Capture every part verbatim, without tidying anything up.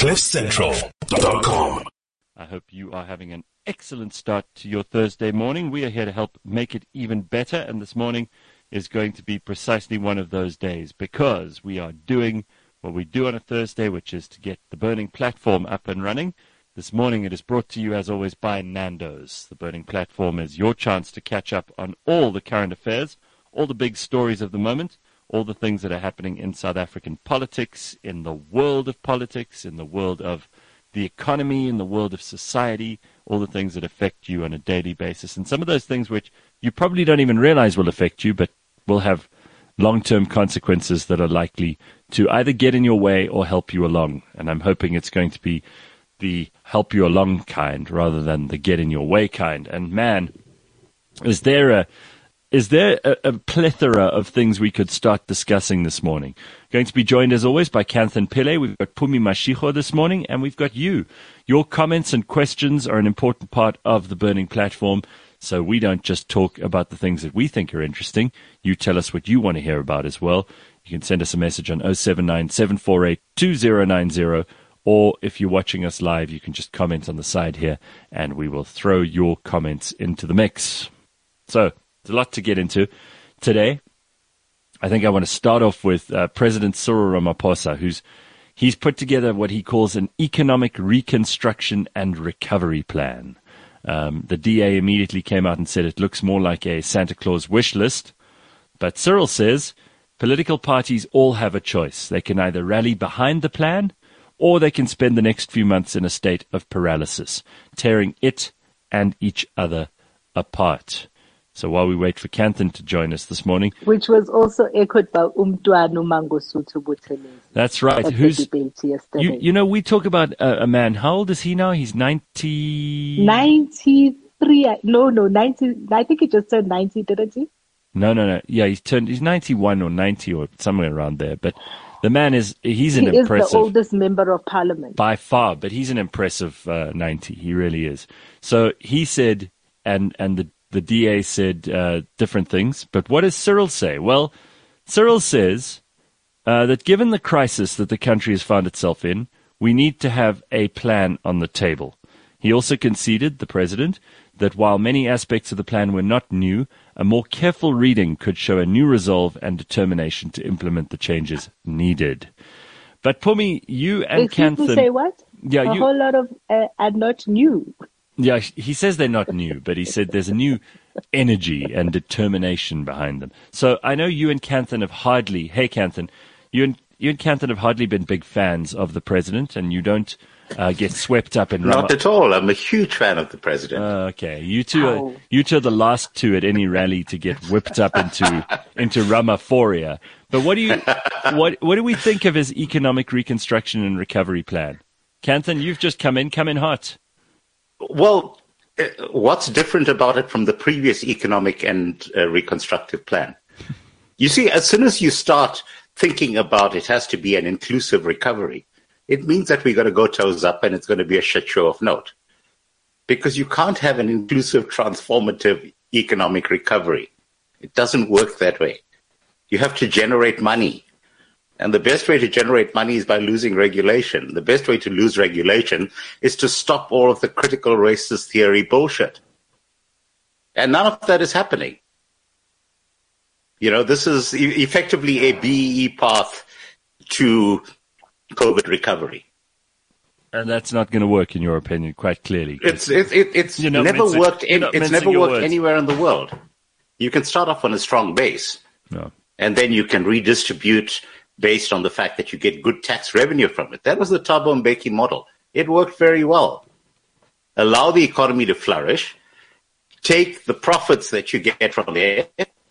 cliff central dot com. I hope you are having an excellent start to your Thursday morning. We are here to help make it even better, and this morning is going to be precisely one of those days because we are doing what we do on a Thursday, which is to get the Burning Platform up and running. This morning it is brought to you, as always, by Nando's. The Burning Platform is your chance to catch up on all the current affairs, all the big stories of the moment, all the things that are happening in South African politics, in the world of politics, in the world of the economy, in the world of society, all the things that affect you on a daily basis. And some of those things which you probably don't even realize will affect you, but will have long-term consequences that are likely to either get in your way or help you along. And I'm hoping it's going to be the help you along kind rather than the get in your way kind. And man, is there a is there a, a plethora of things we could start discussing this morning. Going to be joined as always by Kanthan Pillay. We've got Phumi Mashego this morning, and we've got you. Your comments and questions are an important part of the Burning Platform. So we don't just talk about the things that we think are interesting. You tell us what you want to hear about as well. You can send us a message on oh seven nine, seven four eight, two oh nine oh. Or if you're watching us live, you can just comment on the side here, and we will throw your comments into the mix. So, there's a lot to get into today. I think I want to start off with uh, President Cyril Ramaphosa, who's he's put together what he calls an economic reconstruction and recovery plan. Um, the D A immediately came out and said it looks more like a Santa Claus wish list. But Cyril says political parties all have a choice. They can either rally behind the plan, or they can spend the next few months in a state of paralysis, tearing it and each other apart. So while we wait for Kanthan to join us this morning. Which was also echoed by Umntwana Mangosuthu Buthelezi. That's right. At Who's the debate yesterday. You, you know, we talk about a, a man. How old is he now? He's ninety... ninety-three. No, no, ninety. I think he just turned ninety, didn't he? No, no, no. Yeah, he's turned. He's ninety-one or ninety or somewhere around there. But the man is, he's an he impressive... He is the oldest member of parliament. By far, but he's an impressive uh, ninety. He really is. So he said, and, and the, the D A said uh, different things. But what does Cyril say? Well, Cyril says uh, that given the crisis that the country has found itself in, we need to have a plan on the table. He also conceded, the president, that while many aspects of the plan were not new, a more careful reading could show a new resolve and determination to implement the changes needed. But Phumi, you and Excuse Kanthan... me, say what? Yeah, a you, whole lot of uh, are not new. Yeah, he says they're not new, but he said there's a new energy and determination behind them. So I know you and Kanthan have hardly... Hey, Kanthan, you and, you and Kanthan have hardly been big fans of the president, and you don't uh, get swept up in... Not Rama- at all. I'm a huge fan of the president. Uh, okay, you two are you two are the last two at any rally to get whipped up into into Ramaphoria. But what do you what what do we think of his economic reconstruction and recovery plan? Kanthan, you've just come in, come in hot. Well, uh, what's different about it from the previous economic and uh, reconstructive plan? You see, as soon as you start thinking about it has to be an inclusive recovery, it means that we're going to go toes up and it's going to be a shit show of note. Because you can't have an inclusive, transformative economic recovery. It doesn't work that way. You have to generate money. And the best way to generate money is by losing regulation. The best way to lose regulation is to stop all of the critical racist theory bullshit. And none of that is happening. You know, this is e- effectively a B E E path to COVID recovery. And that's not going to work, in your opinion, quite clearly. It's it, it, it's never mincing, worked. In, it's never worked words. anywhere in the world. You can start off on a strong base, no. and then you can redistribute based on the fact that you get good tax revenue from it. That was the Thabo Mbeki model. It worked very well. Allow the economy to flourish. Take the profits that you get from there,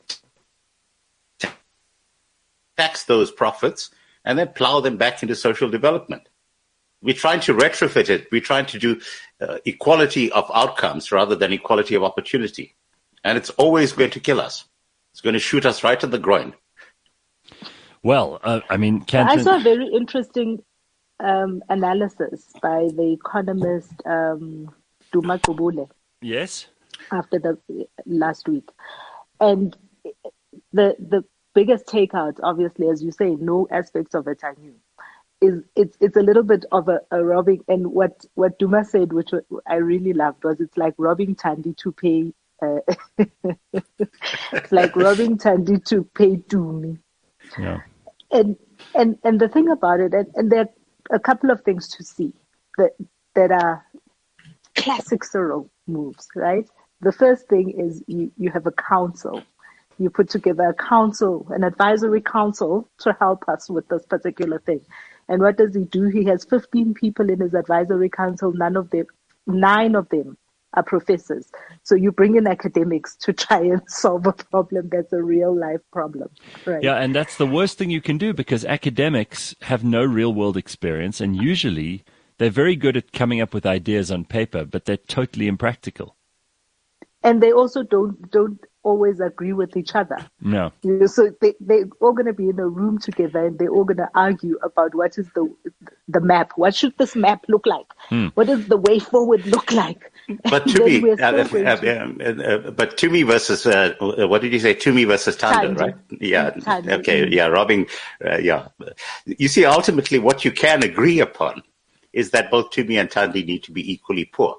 tax those profits, and then plow them back into social development. We're trying to retrofit it. We're trying to do uh, equality of outcomes rather than equality of opportunity. And it's always going to kill us. It's going to shoot us right in the groin. Well, uh, I mean, Kanthan... I saw a very interesting um, analysis by the economist um, Duma Gqubule. Yes. After the last week. And the the biggest takeout, obviously, as you say, no aspects of it are new, is it's it's a little bit of a, a robbing. And what what Duma said, which I really loved, was it's like robbing Thandi to pay. Uh, it's like robbing Thandi to pay Dumi. Yeah. And and and the thing about it, and, and there are a couple of things to see that that are classic Cyril moves, right? The first thing is you, you have a council. You put together a council, an advisory council to help us with this particular thing. And what does he do? He has fifteen people in his advisory council. None of them, nine of them are professors. So you bring in academics to try and solve a problem that's a real life problem. Right? Yeah, and that's the worst thing you can do, because academics have no real world experience, and usually they're very good at coming up with ideas on paper, but they're totally impractical. And they also don't don't always agree with each other. No. You know, so they, they're all going to be in a room together, and they're all going to argue about what is the the map. What should this map look like? Hmm. What does the way forward look like? But to me, uh, uh, uh, uh, but to me versus, uh, what did you say? To me versus Thandi, Thandi. right? Yeah. Thandi. Okay. Yeah. Robbing. Uh, yeah. You see, ultimately what you can agree upon is that both Tumi and Thandi need to be equally poor.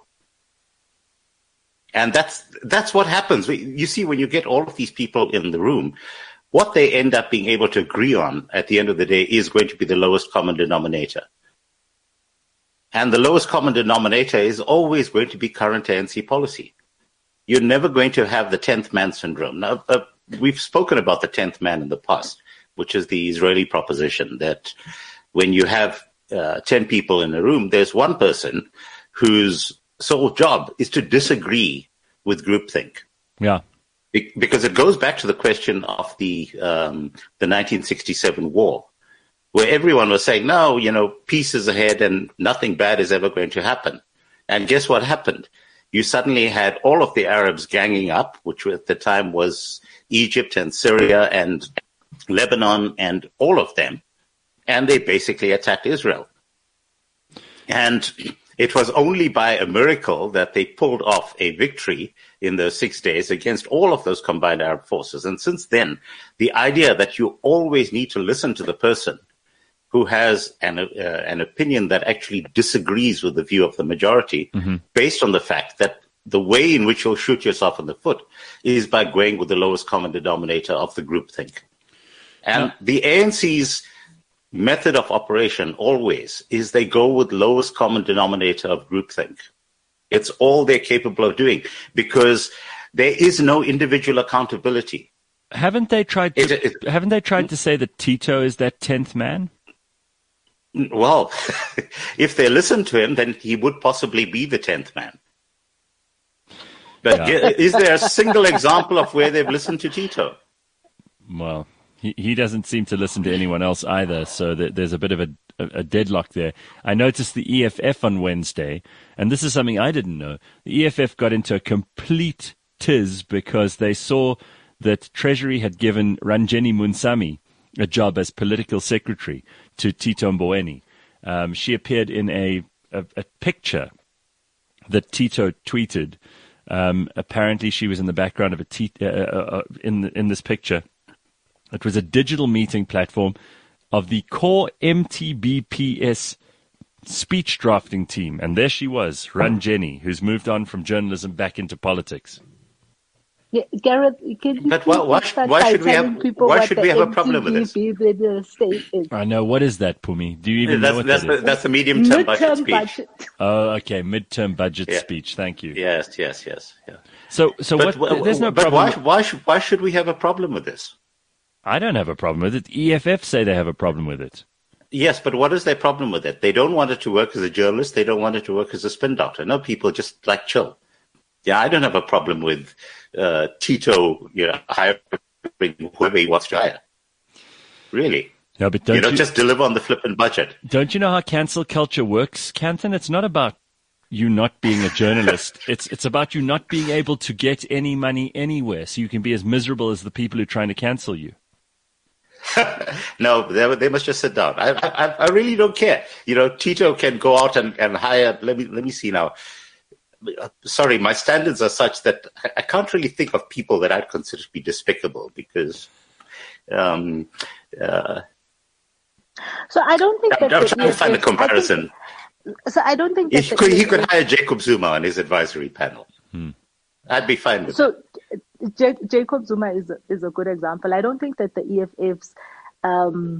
And that's that's what happens. You see, when you get all of these people in the room, what they end up being able to agree on at the end of the day is going to be the lowest common denominator. And the lowest common denominator is always going to be current A N C policy. You're never going to have the tenth man syndrome. Now, uh, we've spoken about the tenth man in the past, which is the Israeli proposition that when you have uh, ten people in a room, there's one person whose sole job is to disagree with groupthink. Yeah. Be- because it goes back to the question of the um, the nineteen sixty-seven war, where everyone was saying, no, you know, peace is ahead and nothing bad is ever going to happen. And guess what happened? You suddenly had all of the Arabs ganging up, which at the time was Egypt and Syria and Lebanon and all of them, and they basically attacked Israel. And it was only by a miracle that they pulled off a victory in those six days against all of those combined Arab forces. And since then, the idea that you always need to listen to the person who has an, uh, an opinion that actually disagrees with the view of the majority, mm-hmm. based on the fact that the way in which you'll shoot yourself in the foot is by going with the lowest common denominator of the groupthink. And yeah. the A N C's method of operation always is they go with lowest common denominator of groupthink. It's all they're capable of doing because there is no individual accountability. Haven't they tried to, it, it, haven't they tried to say that Tito is that tenth man? Well, if they listen to him, then he would possibly be the tenth man. But yeah. Is there a single example of where they've listened to Tito? Well, He, he doesn't seem to listen to anyone else either, so that there's a bit of a, a deadlock there. I noticed the E F F on Wednesday, and this is something I didn't know. The E F F got into a complete tiz because they saw that Treasury had given Ranjeni Munsami a job as political secretary to Tito Mboweni. Um, she appeared in a, a, a picture that Tito tweeted. Um, apparently, she was in the background of a t- uh, uh, in the, in this picture. It was a digital meeting platform of the core M T B P S speech drafting team. And there she was, Ranjeni, who's moved on from journalism back into politics. Yeah, Gareth, can you but why, why, why should we have, why should we have a problem with this? Is? I know. What is that, Pumi? Do you even that's, know what that's that the, is? That's the medium-term budget speech. Budget. Oh, okay. Midterm budget yeah. speech. Thank you. Yes, yes, yes. Yeah. So, so but, what? There's no but problem. But why, why, should, why should we have a problem with this? I don't have a problem with it. E F F say they have a problem with it. Yes, but what is their problem with it? They don't want it to work as a journalist. They don't want it to work as a spin doctor. No, people just like chill. Yeah, I don't have a problem with uh, Tito, you know, hiring whoever he wants to hire. Really. No, but don't you know, you, just deliver on the flippant budget. Don't you know how cancel culture works, Kanthan? It's not about you not being a journalist. it's it's about you not being able to get any money anywhere, so you can be as miserable as the people who are trying to cancel you. No, they, they must just sit down. I, I I really don't care. You know, Tito can go out and, and hire. Let me let me see now. Sorry, my standards are such that I can't really think of people that I'd consider to be despicable because, um, uh, So I don't think I'm, that I'm the trying to find a E F F comparison. I think, so I don't think that He the could, he E F F could hire Jacob Zuma on his advisory panel. Hmm. I'd be fine with So that. J- Jacob Zuma is a, is a good example. I don't think that the E F F's um,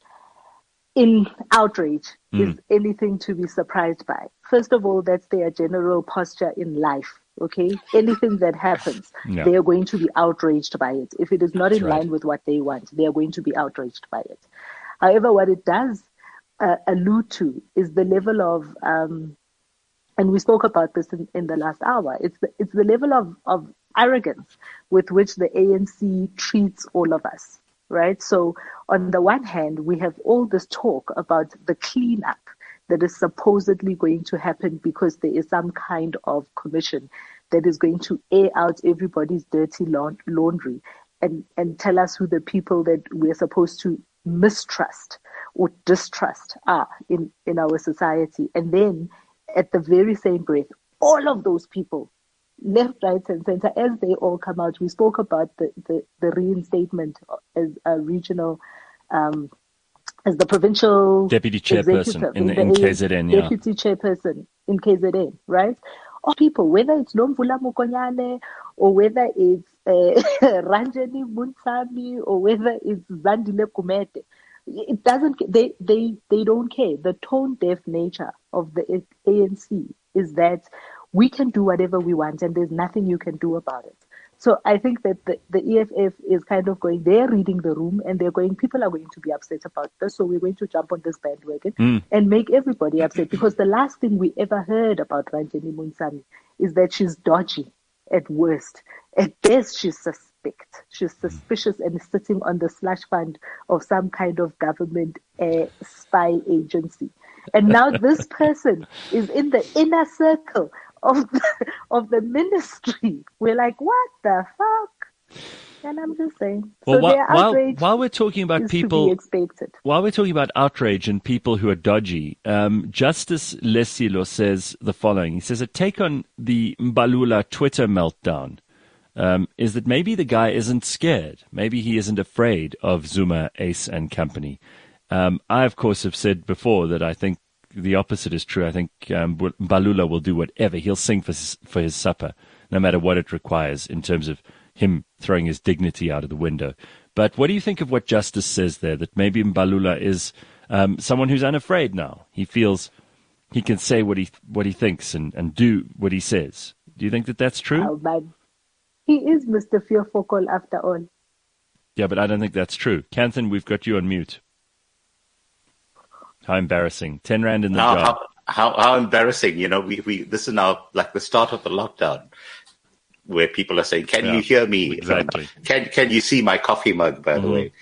in outrage Mm. is anything to be surprised by. First of all, that's their general posture in life. Okay, anything that happens, Yeah. they are going to be outraged by it. If it is not That's in right. line with what they want, they are going to be outraged by it. However, what it does uh, allude to is the level of um, and we spoke about this in, in the last hour. It's the, it's the level of, of arrogance with which the A N C treats all of us, right? So on the one hand, we have all this talk about the cleanup that is supposedly going to happen because there is some kind of commission that is going to air out everybody's dirty laundry and, and tell us who the people that we're supposed to mistrust or distrust are in, in our society. And then at the very same breath, all of those people, left, right, and center, as they all come out, we spoke about the, the, the reinstatement as a regional, um, as the provincial Deputy chairperson in, the, in K Z N, yeah. Deputy chairperson in K Z N, right? All people, whether it's Nomvula Mokonyane or whether it's uh, Ranjani Munsami or whether it's Zandile Kumete, it doesn't. They they they don't care. The tone deaf nature of the A N C is that we can do whatever we want, and there's nothing you can do about it. So I think that the, the E F F is kind of going. They're reading the room, and they're going. People are going to be upset about this, so we're going to jump on this bandwagon mm. and make everybody upset. Because the last thing we ever heard about Ranjani Munsami is that she's dodgy at worst. At best, she's suspect. She's suspicious and sitting on the slush fund of some kind of government uh, spy agency. And now this person is in the inner circle of the, of the ministry. We're like, what the fuck? And I'm just saying. Well, so while, while, while we're talking about people, while we're talking about outrage and people who are dodgy, um, Justice Lesilo says the following. He says, a take on the Mbalula Twitter meltdown um, is that maybe the guy isn't scared. Maybe he isn't afraid of Zuma, Ace and company. Um, I, of course, have said before that I think the opposite is true. I think um, Mbalula will do whatever. He'll sing for his, for his supper, no matter what it requires in terms of him throwing his dignity out of the window. But what do you think of what Justice says there, that maybe Mbalula is um, someone who's unafraid now? He feels he can say what he what he thinks and, and do what he says. Do you think that that's true? Oh, but he is Mister Fearfokol after all. Yeah, but I don't think that's true. Kanthan, we've got you on mute. How embarrassing. Ten rand in the how, jar. How, how, how embarrassing. You know, we, we this is now like the start of the lockdown, where people are saying, can yeah, you hear me? Exactly. Can can you see my coffee mug, by mm-hmm. the way?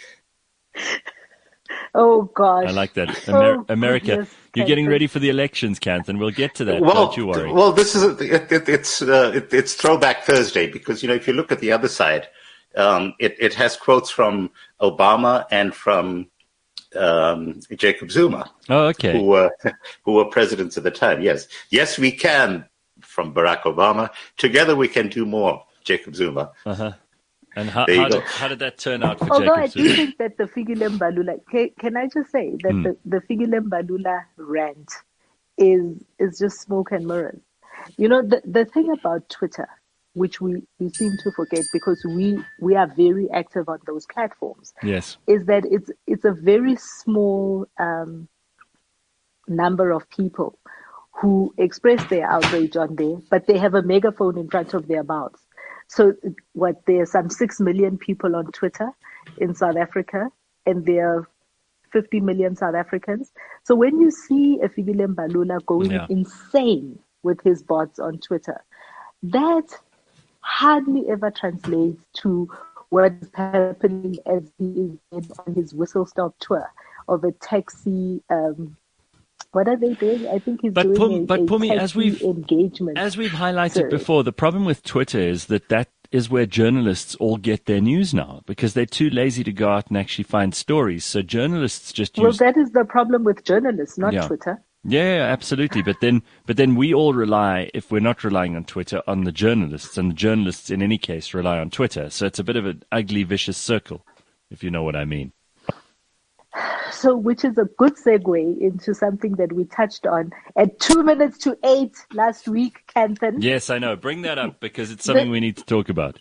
Oh, gosh. I like that. Amer- oh, America, goodness, you're getting ready for the elections, Kanthan. We'll get to that. Well, Don't you worry. Well, this is it, it, it's uh, it, it's Throwback Thursday because, you know, if you look at the other side, um, it, it has quotes from Obama and from um, Jacob Zuma. Oh, okay. Who were, who were presidents at the time. Yes. Yes, we can, from Barack Obama. Together we can do more, Jacob Zuma. Uh-huh. And how, how, did, how did that turn out for Although Jacob Zuma? Although I do think that the Fikile Mbalula, can, can I just say that mm. the, the Fikile Mbalula rant is is just smoke and mirrors. You know, the, the thing about Twitter, which we, we seem to forget because we, we are very active on those platforms, yes, is that it's it's a very small um, number of people who express their outrage on there, but they have a megaphone in front of their mouths. So what, there are some six million people on Twitter in South Africa, and there are fifty million South Africans. So when you see a Fikile Mbalula going yeah. insane with his bots on Twitter, that hardly ever translates to what is happening as he is on his whistle-stop tour of a taxi. Um, what are they doing? I think he's but doing Pum, a, but a Pumi, taxi as we've, engagement. As we've highlighted Sorry. before, the problem with Twitter is that that is where journalists all get their news now because they're too lazy to go out and actually find stories. So journalists just use... Well, that is the problem with journalists, not yeah. Twitter. Yeah, absolutely. But then, but then we all rely, if we're not relying on Twitter, on the journalists, and the journalists in any case rely on Twitter. So it's a bit of an ugly, vicious circle, if you know what I mean. So, which is a good segue into something that we touched on at two minutes to eight last week, Kanthan. Yes, I know. Bring that up because it's something the, we need to talk about.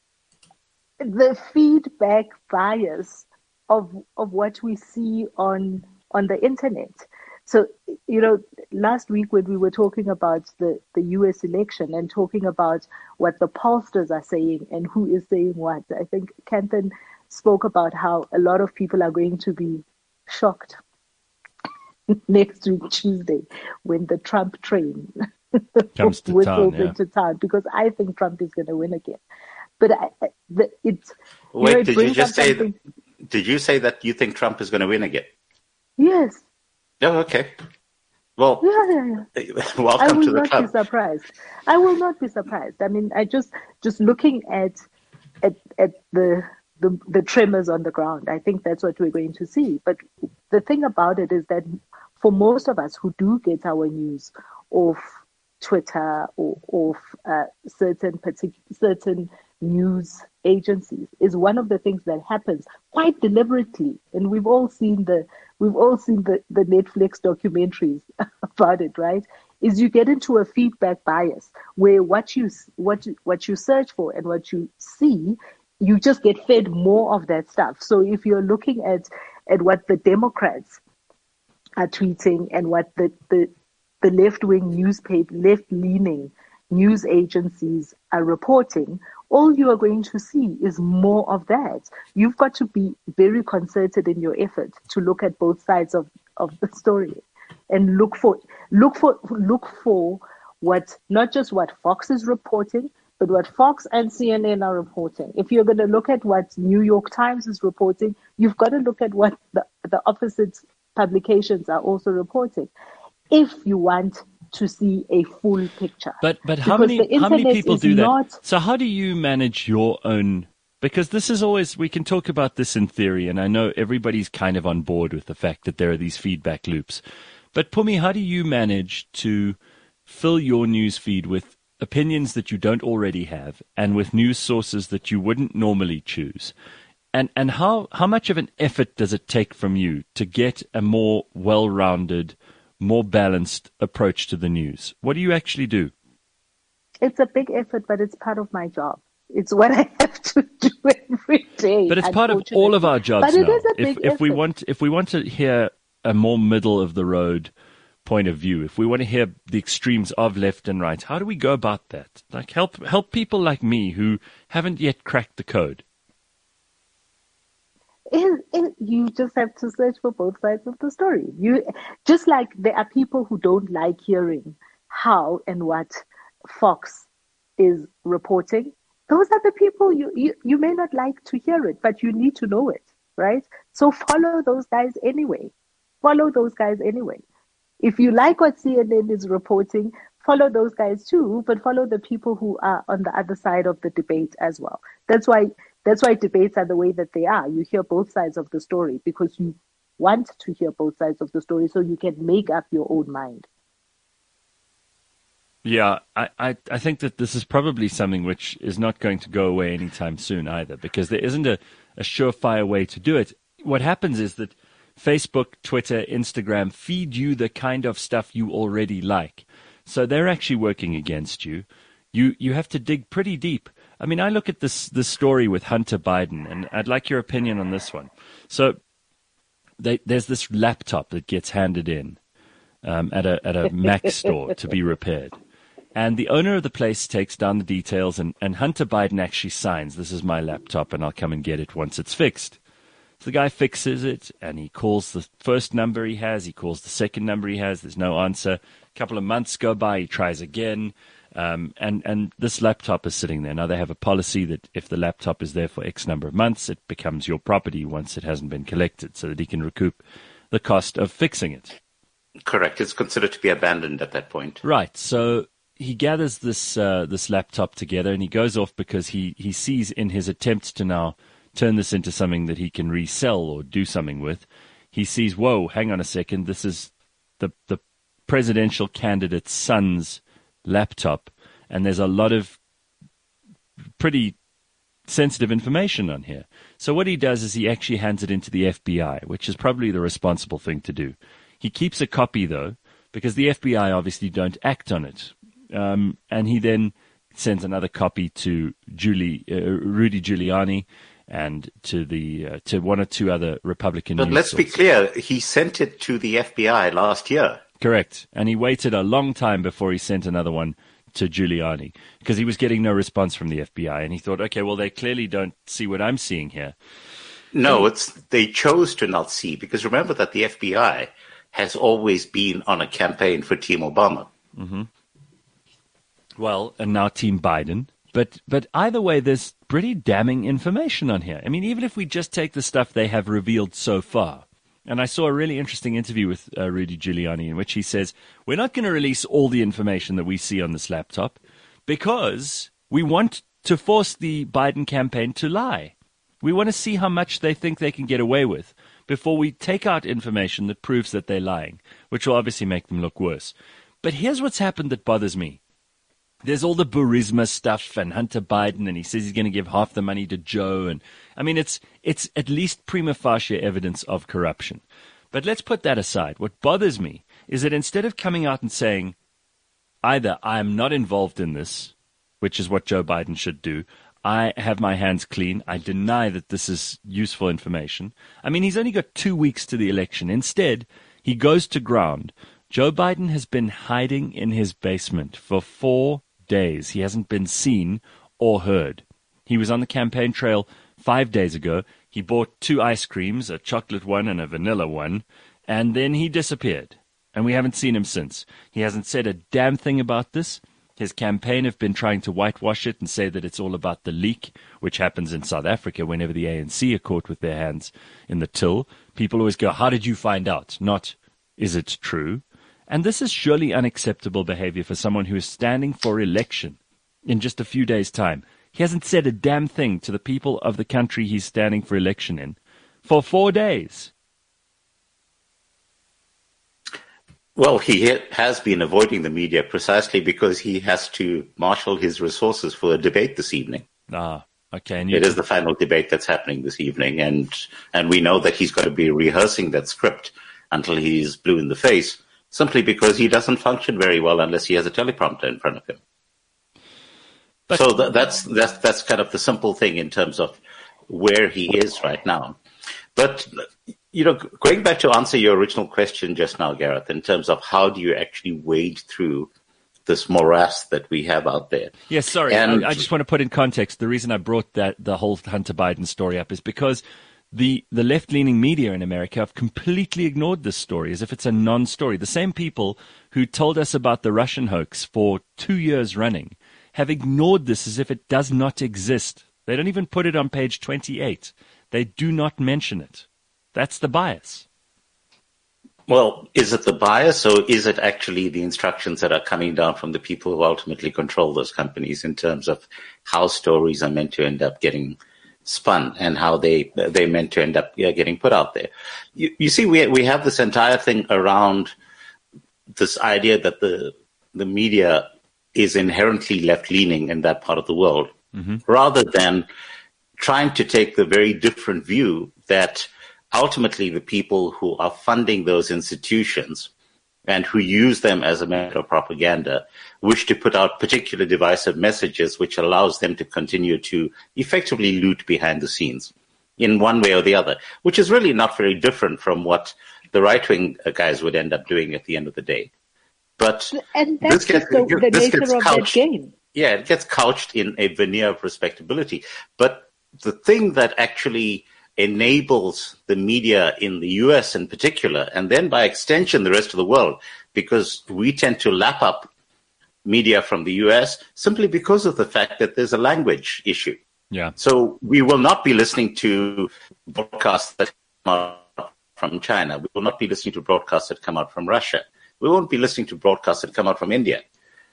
The feedback bias of of what we see on on the internet. So, you know, last week when we were talking about the, the U S election and talking about what the pollsters are saying and who is saying what, I think Kanthan spoke about how a lot of people are going to be shocked next week, Tuesday, when the Trump train comes to whistles town, yeah. into town, because I think Trump is going to win again. But I, the, it's Wait, you know, it did you brings just up say? something- Did you say that you think Trump is going to win again? Yes. Oh, okay. Well, Yeah, yeah, yeah. I welcome will to the not club. be surprised. I will not be surprised. I mean, I just just looking at at at the the the tremors on the ground. I think that's what we're going to see. But the thing about it is that for most of us who do get our news off Twitter or off uh, certain particular certain news agencies, is one of the things that happens quite deliberately, and we've all seen the we've all seen the, the Netflix documentaries about it, right? Is you get into a feedback bias where what you what you, what you search for and what you see, you just get fed more of that stuff. So if you're looking at at what the Democrats are tweeting and what the the, the left-wing newspaper, left-leaning news agencies are reporting, all you are going to see is more of that. You've got to be very concerted in your effort to look at both sides of, of the story and look for look for look for what not just what Fox is reporting, but what Fox and C N N are reporting. If you're going to look at what New York Times is reporting, you've got to look at what the, the opposite publications are also reporting, if you want to see a full picture. But but how Because many the how many internet people is do that? not- So how do you manage your own? Because this is always, we can talk about this in theory, and I know everybody's kind of on board with the fact that there are these feedback loops. But Pumi, how do you manage to fill your news feed with opinions that you don't already have and with news sources that you wouldn't normally choose? And and how, how much of an effort does it take from you to get a more well-rounded, more balanced approach to the news? What do you actually do? It's a big effort, but it's part of my job. It's what I have to do every day. But it's part of all of our jobs But it now. is a If big if we effort. want if we want to hear a more middle of the road point of view, if we want to hear the extremes of left and right, how do we go about that? Like help help people like me who haven't yet cracked the code. It, it, you just have to search for both sides of the story. You just like there are people who don't like hearing how and what Fox is reporting. Those are the people you, you, you may not like to hear it, but you need to know it, right? So follow those guys anyway. Follow those guys anyway. If you like what C N N is reporting, follow those guys too, but follow the people who are on the other side of the debate as well. That's why that's why debates are the way that they are. You hear both sides of the story because you want to hear both sides of the story so you can make up your own mind. Yeah, I, I, I think that this is probably something which is not going to go away anytime soon either, because there isn't a, a surefire way to do it. What happens is that Facebook, Twitter, Instagram feed you the kind of stuff you already like. So they're actually working against you. You you have to dig pretty deep. I mean, I look at this this story with Hunter Biden, and I'd like your opinion on this one. So they, there's this laptop that gets handed in um, at a at a Mac store to be repaired. And the owner of the place takes down the details, and, and Hunter Biden actually signs, "This is my laptop, and I'll come and get it once it's fixed." So the guy fixes it, and he calls the first number he has. He calls the second number he has. There's no answer. A couple of months go by. He tries again, um, and, and this laptop is sitting there. Now, they have a policy that if the laptop is there for X number of months, it becomes your property once it hasn't been collected, so that he can recoup the cost of fixing it. Correct. It's considered to be abandoned at that point. Right. So he gathers this uh, this laptop together, and he goes off because he, he sees in his attempt to now turn this into something that he can resell or do something with, he sees, whoa, hang on a second, this is the the presidential candidate's son's laptop, and there's a lot of pretty sensitive information on here. So what he does is he actually hands it into the F B I, which is probably the responsible thing to do. He keeps a copy, though, because the F B I obviously don't act on it. Um, and he then sends another copy to Julie, uh, Rudy Giuliani and to the uh, to one or two other Republican But news let's sources. be clear, he sent it to the F B I last year. Correct. And he waited a long time before he sent another one to Giuliani because he was getting no response from the F B I. And he thought, okay, well, they clearly don't see what I'm seeing here. No, it's they chose to not see, because remember that the F B I has always been on a campaign for Team Obama. Mm-hmm. Well, and now Team Biden. But but either way, there's pretty damning information on here. I mean, even if we just take the stuff they have revealed so far. And I saw a really interesting interview with uh, Rudy Giuliani in which he says, we're not going to release all the information that we see on this laptop because we want to force the Biden campaign to lie. We want to see how much they think they can get away with before we take out information that proves that they're lying, which will obviously make them look worse. But here's what's happened that bothers me. There's all the Burisma stuff and Hunter Biden, and he says he's going to give half the money to Joe. And I mean, it's it's at least prima facie evidence of corruption. But let's put that aside. What bothers me is that instead of coming out and saying, either I'm not involved in this, which is what Joe Biden should do, I have my hands clean, I deny that this is useful information. I mean, he's only got two weeks to the election. Instead, he goes to ground. Joe Biden has been hiding in his basement for four days. He hasn't been seen or heard. He was on the campaign trail five days ago. He bought two ice creams, a chocolate one and a vanilla one, and then he disappeared. And we haven't seen him since. He hasn't said a damn thing about this. His campaign have been trying to whitewash it and say that it's all about the leak, which happens in South Africa whenever the A N C are caught with their hands in the till. People always go, how did you find out? Not, is it true? And this is surely unacceptable behavior for someone who is standing for election in just a few days' time. He hasn't said a damn thing to the people of the country he's standing for election in for four days. Well, he has been avoiding the media precisely because he has to marshal his resources for a debate this evening. Ah, okay. And you it is the final debate that's happening this evening, and and we know that he's going to be rehearsing that script until he's blue in the face, simply because he doesn't function very well unless he has a teleprompter in front of him. But, so th- that's that's that's kind of the simple thing in terms of where he is right now. But, you know, going back to answer your original question just now, Gareth, in terms of how do you actually wade through this morass that we have out there? Yes, sorry. And, I, I just want to put in context. The reason I brought that the whole Hunter Biden story up is because the, the left-leaning media in America have completely ignored this story as if it's a non-story. The same people who told us about the Russian hoax for two years running have ignored this as if it does not exist. They don't even put it on page twenty-eight. They do not mention it. That's the bias. Well, is it the bias, or is it actually the instructions that are coming down from the people who ultimately control those companies in terms of how stories are meant to end up getting spun and how they they meant to end up yeah, getting put out there? You, you see, we we have this entire thing around this idea that the the media is inherently left-leaning in that part of the world, mm-hmm. rather than trying to take the very different view that ultimately the people who are funding those institutions and who use them as a matter of propaganda wish to put out particular divisive messages which allows them to continue to effectively loot behind the scenes in one way or the other, which is really not very different from what the right-wing guys would end up doing at the end of the day. But and that's this gets, the, the this nature gets of couched, that game. Yeah, it gets couched in a veneer of respectability. But the thing that actually enables the media in the U S in particular, and then by extension the rest of the world, because we tend to lap up media from the U S simply because of the fact that there's a language issue. Yeah. So we will not be listening to broadcasts that come out from China. We will not be listening to broadcasts that come out from Russia. We won't be listening to broadcasts that come out from India.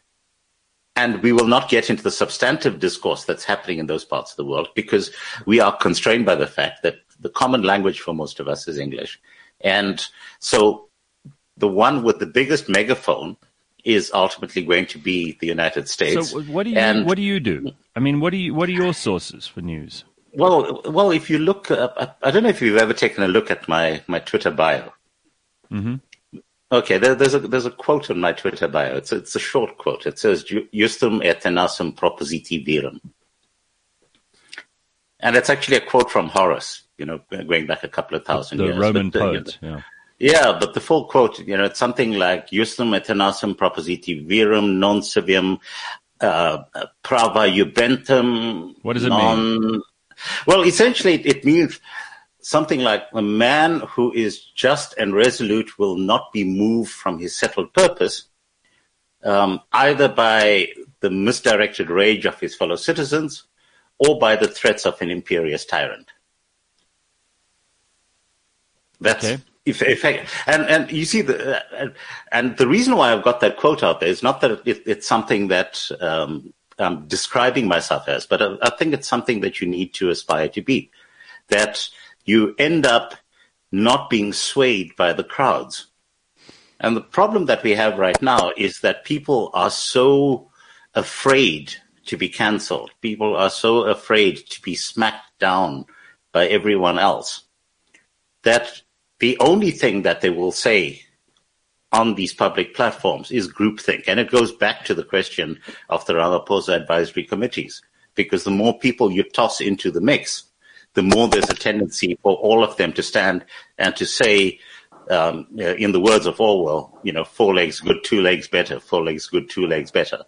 And we will not get into the substantive discourse that's happening in those parts of the world because we are constrained by the fact that the common language for most of us is English. And so the one with the biggest megaphone is ultimately going to be the United States. So what do you and, what do you do? I mean, what do you what are your sources for news? Well, well, if you look, uh, I don't know if you've ever taken a look at my, my Twitter bio. Mm-hmm. Okay, there, there's a there's a quote on my Twitter bio. It's it's a short quote. It says "Justum et tenacem propositi virum," and it's actually a quote from Horace. You know, going back a couple of thousand the years. The Roman but, poet. Uh, yeah. Yeah, but the full quote, you know, it's something like "Justum et tenacem propositi virum non civium uh, prava jubentem." What does it non... mean? Well, essentially, it means something like a man who is just and resolute will not be moved from his settled purpose, um, either by the misdirected rage of his fellow citizens or by the threats of an imperious tyrant. That's okay. if, if I, and and you see the uh, and the reason why I've got that quote out there is not that it, it's something that um, I'm describing myself as, but I, I think it's something that you need to aspire to be. That you end up not being swayed by the crowds. And the problem that we have right now is that people are so afraid to be cancelled. People are so afraid to be smacked down by everyone else that the only thing that they will say on these public platforms is groupthink. And it goes back to the question of the Ramaphosa advisory committees, because the more people you toss into the mix, the more there's a tendency for all of them to stand and to say, um, in the words of Orwell, you know, four legs good, two legs better, four legs good, two legs better.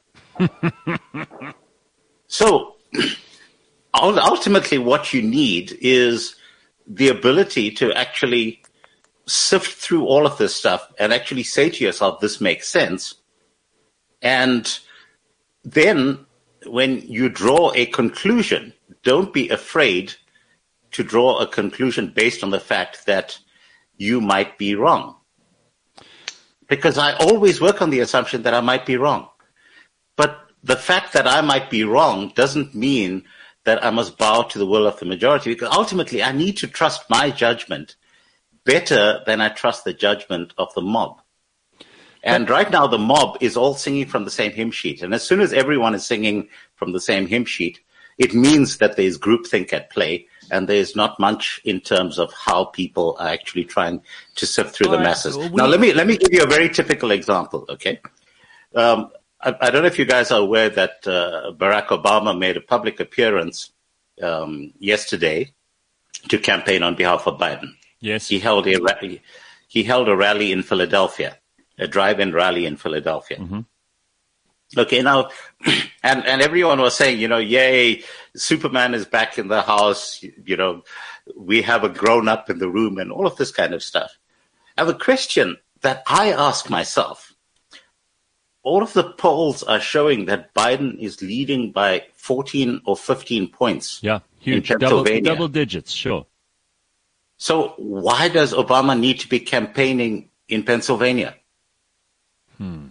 So ultimately what you need is the ability to actually sift through all of this stuff and actually say to yourself, this makes sense. And then when you draw a conclusion, don't be afraid to draw a conclusion based on the fact that you might be wrong. Because I always work on the assumption that I might be wrong. But the fact that I might be wrong doesn't mean that I must bow to the will of the majority, because ultimately I need to trust my judgment better than I trust the judgment of the mob. And but, right now the mob is all singing from the same hymn sheet. And as soon as everyone is singing from the same hymn sheet, it means that there's groupthink at play, and there's not much in terms of how people are actually trying to sift through the right, masses. Well, we... Now, let me let me give you a very typical example, okay? Um, I, I don't know if you guys are aware that uh, Barack Obama made a public appearance um, yesterday to campaign on behalf of Biden. Yes. He held a rally, he held a rally in Philadelphia, a drive-in rally in Philadelphia. Mm-hmm. Okay, now, and, and everyone was saying, you know, yay, Superman is back in the house, you, you know, we have a grown-up in the room and all of this kind of stuff. And the question that I ask myself, all of the polls are showing that Biden is leading by fourteen or fifteen points. Yeah, huge, in double, double digits, sure. So why does Obama need to be campaigning in Pennsylvania? Hmm.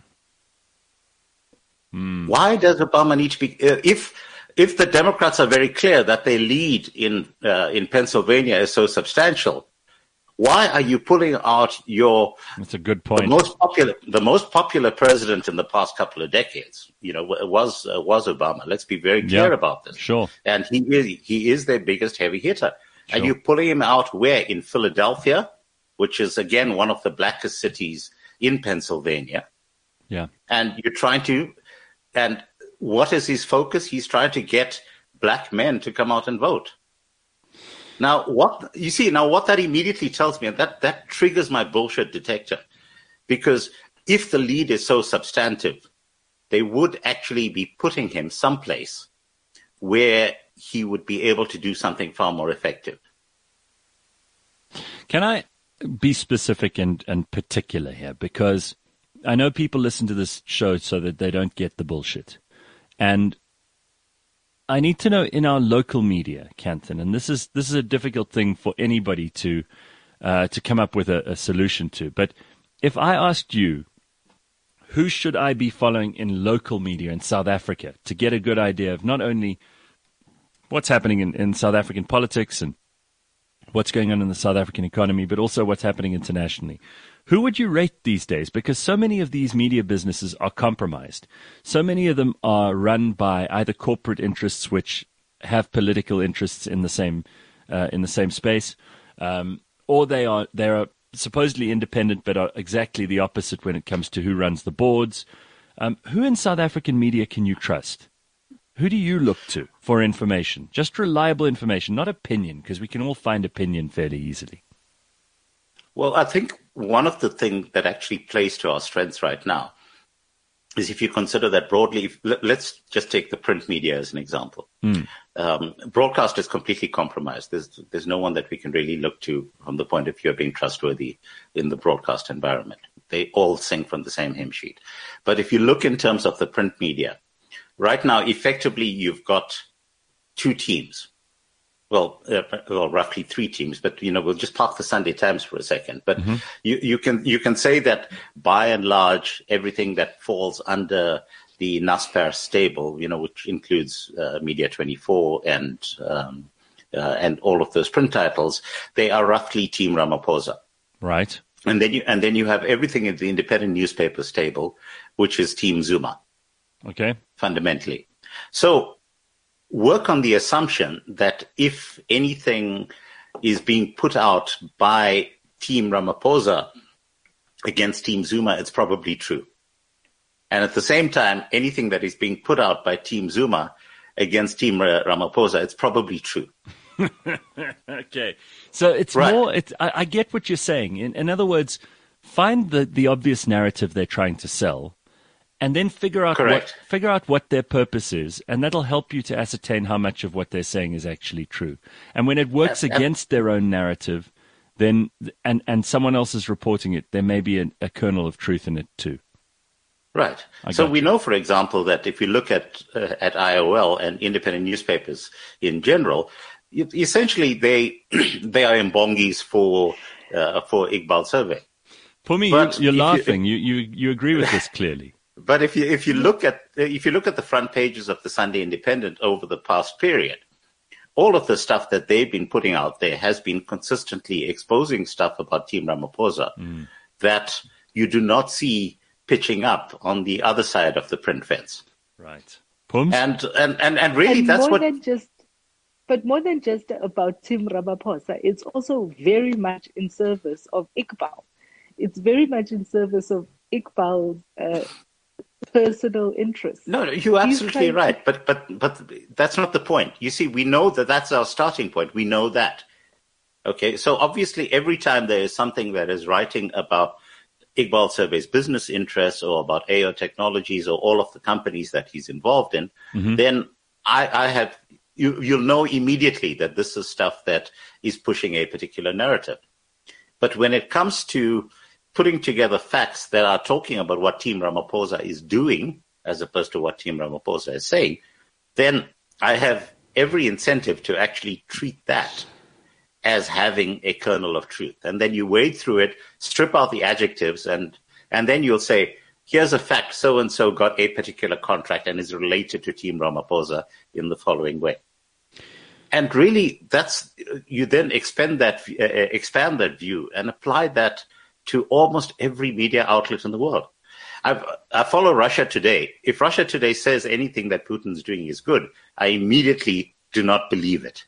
Mm. Why does Obama need to be? Uh, if if the Democrats are very clear that their lead in uh, in Pennsylvania is so substantial, why are you pulling out your? That's a good point. The most popular, the most popular president in the past couple of decades, you know, was uh, was Obama. Let's be very clear yeah, about this. Sure. And he is he is their biggest heavy hitter. Sure. And you're pulling him out where? In Philadelphia, which is again one of the blackest cities in Pennsylvania. Yeah. And you're trying to. And what is his focus? He's trying to get black men to come out and vote. Now, what you see, now what that immediately tells me, and that, that triggers my bullshit detector, because if the lead is so substantive, they would actually be putting him someplace where he would be able to do something far more effective. Can I be specific and, and particular here? Because I know people listen to this show so that they don't get the bullshit. And I need to know in our local media, Kanthan, and this is this is a difficult thing for anybody to uh, to come up with a, a solution to. But if I asked you, who should I be following in local media in South Africa to get a good idea of not only what's happening in, in South African politics and what's going on in the South African economy, but also what's happening internationally. Who would you rate these days? Because so many of these media businesses are compromised. So many of them are run by either corporate interests, which have political interests in the same uh, in the same space, um, or they are they are supposedly independent, but are exactly the opposite when it comes to who runs the boards. Um, who in South African media can you trust? Who do you look to for information? Just reliable information, not opinion, because we can all find opinion fairly easily. Well, I think one of the things that actually plays to our strengths right now is if you consider that broadly, if, let's just take the print media as an example. Mm. Um, broadcast is completely compromised. There's, there's no one that we can really look to from the point of view of being trustworthy in the broadcast environment. They all sing from the same hymn sheet. But if you look in terms of the print media, right now, effectively, you've got two teams. Well, uh, well, roughly three teams, but you know, we'll just park the Sunday Times for a second. But mm-hmm. you, you can you can say that by and large, everything that falls under the Naspers stable, you know, which includes uh, Media twenty-four and um, uh, and all of those print titles, they are roughly Team Ramaphosa. Right. And then you and then you have everything in the independent newspaper stable, which is Team Zuma. Okay. Fundamentally, so. Work on the assumption that if anything is being put out by Team Ramaphosa against Team Zuma, it's probably true. And at the same time, anything that is being put out by Team Zuma against Team Ramaphosa, it's probably true. Okay. So it's right. more, it's, I, I get what you're saying. In, in other words, find the, the obvious narrative they're trying to sell. And then figure out what, figure out what their purpose is, and that'll help you to ascertain how much of what they're saying is actually true. And when it works yeah, against their own narrative, then and, and someone else is reporting it, there may be a, a kernel of truth in it too. Right. So we you. know, for example, that if you look at uh, at I O L and independent newspapers in general, it, essentially they they are imbongis for uh, for Iqbal Survey. Pumi, but you're, you're laughing. You, you you you agree with this clearly. But if you if you look at if you look at the front pages of the Sunday Independent over the past period, all of the stuff that they've been putting out there has been consistently exposing stuff about Team Ramaphosa mm. that you do not see pitching up on the other side of the print fence. Right. Pums? And and and and really, and that's more what. Than just, but more than just about Team Ramaphosa, it's also very much in service of Iqbal. It's very much in service of Iqbal's. Uh, personal interest. No, no, you're absolutely right. But but but that's not the point. You see, we know that that's our starting point. We know that. Okay, so obviously every time there is something that is writing about Iqbal Survey's business interests or about A O Technologies or all of the companies that he's involved in, mm-hmm. then I, I have you you'll know immediately that this is stuff that is pushing a particular narrative. But when it comes to putting together facts that are talking about what Team Ramaphosa is doing, as opposed to what Team Ramaphosa is saying, then I have every incentive to actually treat that as having a kernel of truth. And then you wade through it, strip out the adjectives, and and then you'll say, here's a fact, so-and-so got a particular contract and is related to Team Ramaphosa in the following way. And really, that's you then expand that, uh, expand that view and apply that to almost every media outlet in the world. I've, I follow Russia Today. If Russia Today says anything that Putin's doing is good, I immediately do not believe it.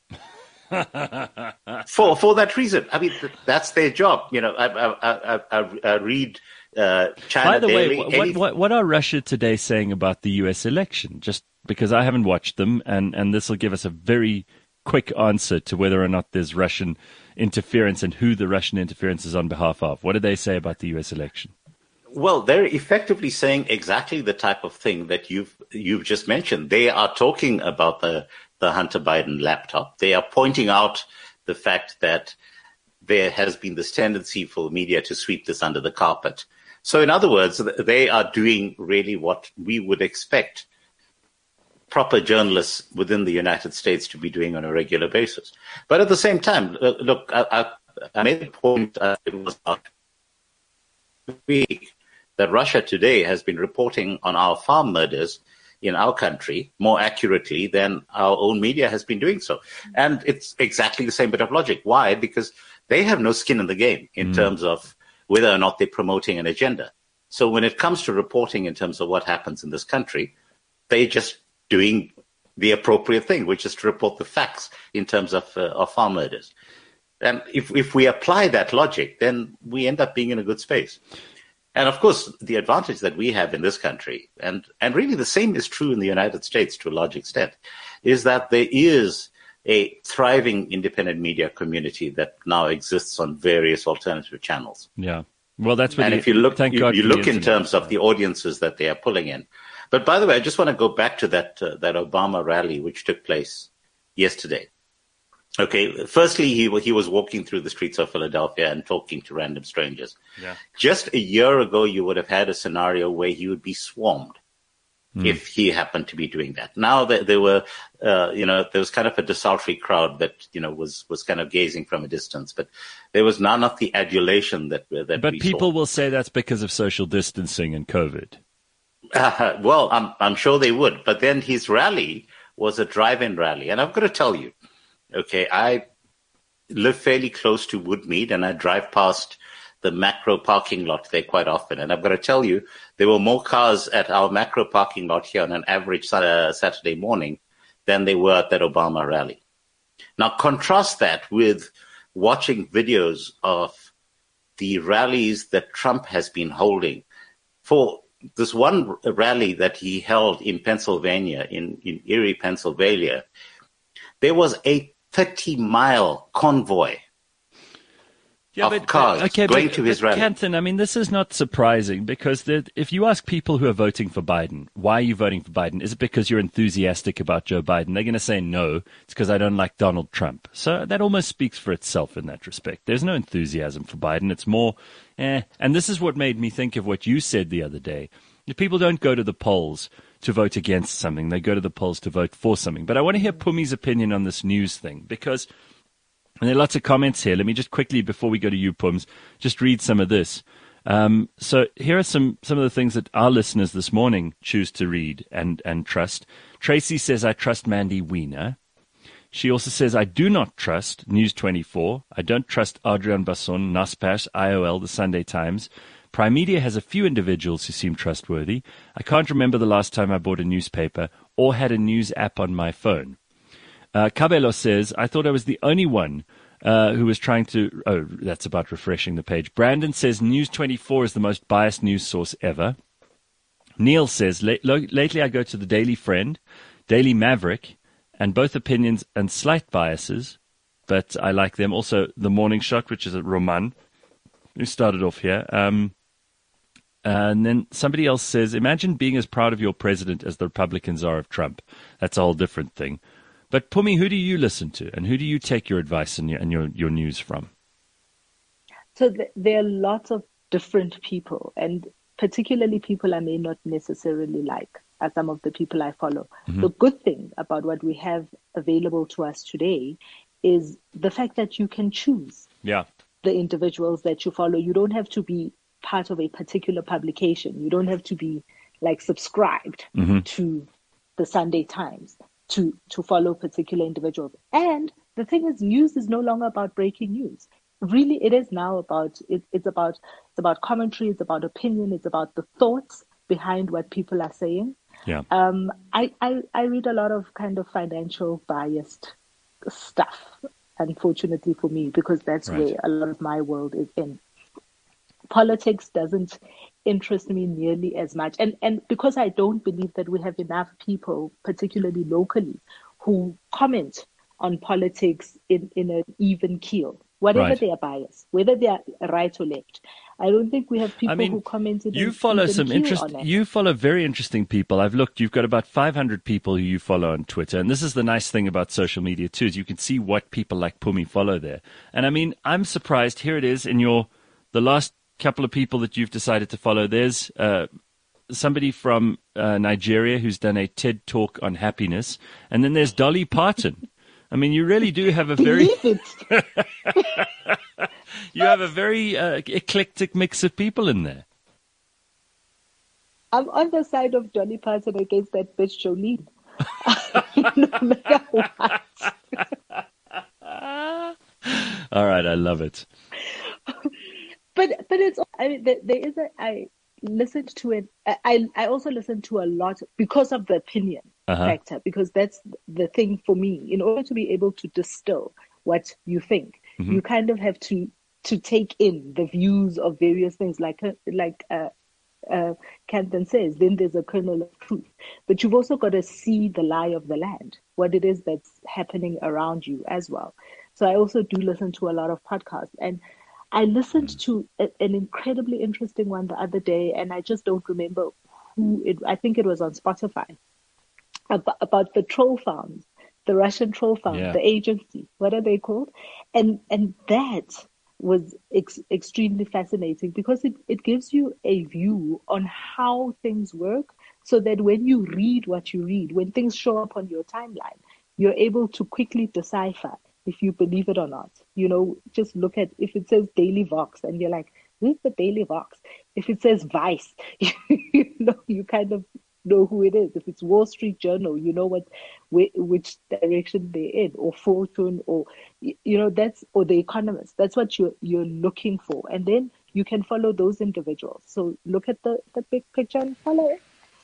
for for that reason. I mean, that's their job. You know, I I I, I, I read uh, China By the Daily. way, what, what what are Russia Today saying about the U S election? Just because I haven't watched them, and and this will give us a very quick answer to whether or not there's Russian interference and who the Russian interference is on behalf of. What do they say about the U S election? Well, they're effectively saying exactly the type of thing that you've you've just mentioned. They are talking about the, the Hunter Biden laptop. They are pointing out the fact that there has been this tendency for media to sweep this under the carpet. So in other words, they are doing really what we would expect proper journalists within the United States to be doing on a regular basis. But at the same time, look, I, I, I made a point, uh, it was last week, that Russia Today has been reporting on our farm murders in our country more accurately than our own media has been doing so. And it's exactly the same bit of logic. Why? Because they have no skin in the game in mm. terms of whether or not they're promoting an agenda. So when it comes to reporting in terms of what happens in this country, they're just doing the appropriate thing, which is to report the facts in terms of, uh, of farm murders. And if, if we apply that logic, then we end up being in a good space. And of course, the advantage that we have in this country, and, and really the same is true in the United States to a large extent, is that there is a thriving independent media community that now exists on various alternative channels. Yeah. Well, that's what and you, if you look, thank you, God you look in internet. terms of the audiences that they are pulling in. But by the way, I just want to go back to that uh, that Obama rally which took place yesterday. Okay, firstly, he he was walking through the streets of Philadelphia and talking to random strangers. Yeah. Just a year ago, you would have had a scenario where he would be swarmed mm. if he happened to be doing that. Now that there were, uh, you know, there was kind of a desultory crowd that you know was was kind of gazing from a distance, but there was none of the adulation that that. But we people saw. will say that's because of social distancing and COVID. Uh, well, I'm I'm sure they would. But then his rally was a drive-in rally, and I've got to tell you. Okay, I live fairly close to Woodmead, and I drive past the Macro parking lot there quite often. And I've got to tell you, there were more cars at our Macro parking lot here on an average uh, Saturday morning than they were at that Obama rally. Now, contrast that with watching videos of the rallies that Trump has been holding. For this one rally that he held in Pennsylvania, in, in Erie, Pennsylvania, there was a thirty-mile convoy yeah, of but, cars okay, going but, to his but rally. Kanthan, I mean, this is not surprising because the, if you ask people who are voting for Biden, why are you voting for Biden? Is it because you're enthusiastic about Joe Biden? They're going to say no, it's because I don't like Donald Trump. So that almost speaks for itself in that respect. There's no enthusiasm for Biden. It's more, eh. And this is what made me think of what you said the other day. People don't go to the polls to vote against something. They go to the polls to vote for something. But I want to hear Pumi's opinion on this news thing because and there are lots of comments here. Let me just quickly, before we go to you, Pums, just read some of this. Um, so here are some, some of the things that our listeners this morning choose to read and, and trust. Tracy says, I trust Mandy Wiener. She also says, I do not trust News twenty-four. I don't trust Adrian Basson, Naspers, I O L, The Sunday Times. Prime Media has a few individuals who seem trustworthy. I can't remember the last time I bought a newspaper or had a news app on my phone. Uh, Cabello says, I thought I was the only one uh, who was trying to... Oh, that's about refreshing the page. Brandon says, News twenty-four is the most biased news source ever. Neil says, lately I go to the Daily Friend, Daily Maverick, and both opinions and slight biases, but I like them. Also, The Morning Shot, which is a Roman, who started off here. Um... And then somebody else says, imagine being as proud of your president as the Republicans are of Trump. That's a whole different thing. But Pumi, who do you listen to? And who do you take your advice and your, and your, your news from? So th- there are lots of different people, and particularly people I may not necessarily like, as some of the people I follow. Mm-hmm. The good thing about what we have available to us today is the fact that you can choose yeah. the individuals that you follow. You don't have to be part of a particular publication. You don't have to be like subscribed mm-hmm. to the Sunday Times to, to follow particular individuals. And the thing is, news is no longer about breaking news. Really, it is now about, it, it's about, it's about commentary, it's about opinion, it's about the thoughts behind what people are saying. Yeah. Um, I, I, I read a lot of kind of financial biased stuff, unfortunately for me, because that's right. where a lot of my world is in. Politics doesn't interest me nearly as much. And and because I don't believe that we have enough people, particularly locally, who comment on politics in, in an even keel, whatever right. their bias, whether they are right or left. I don't think we have people I mean, who comment in you follow even some keel interest, on it. You follow very interesting people. I've looked, you've got about five hundred people who you follow on Twitter. And this is the nice thing about social media too, is you can see what people like Pumi follow there. And I mean, I'm surprised. Here it is in your, the last couple of people that you've decided to follow. There's uh, somebody from uh, Nigeria who's done a TED talk on happiness, and then there's Dolly Parton. I mean, you really do have a very you have a very uh, eclectic mix of people in there. I'm on the side of Dolly Parton against that bitch Jolene. No matter what. All right, I love it. But but it's I mean there, there is a I listened to it. I I also listened to a lot because of the opinion Uh-huh. factor, because that's the thing for me. In order to be able to distill what you think, Mm-hmm. you kind of have to to take in the views of various things, like like uh, uh, Canton says. Then there's a kernel of truth, but you've also got to see the lie of the land, what it is that's happening around you as well. So I also do listen to a lot of podcasts, and I listened to a, an incredibly interesting one the other day, and I just don't remember who it. I think it was on Spotify, about, about the troll farms, the Russian troll farm, Yeah. the agency. What are they called? And and that was ex- extremely fascinating, because it, it gives you a view on how things work, so that when you read what you read, when things show up on your timeline, you're able to quickly decipher if you believe it or not. You know, just look at, if it says Daily Vox and you're like, who's the Daily Vox? If it says Vice, you know, you kind of know who it is. If it's Wall Street Journal, you know what, wh- which direction they're in, or Fortune, or you know, that's, or The Economist. That's what you're you're looking for, and then you can follow those individuals. So look at the the big picture and follow it,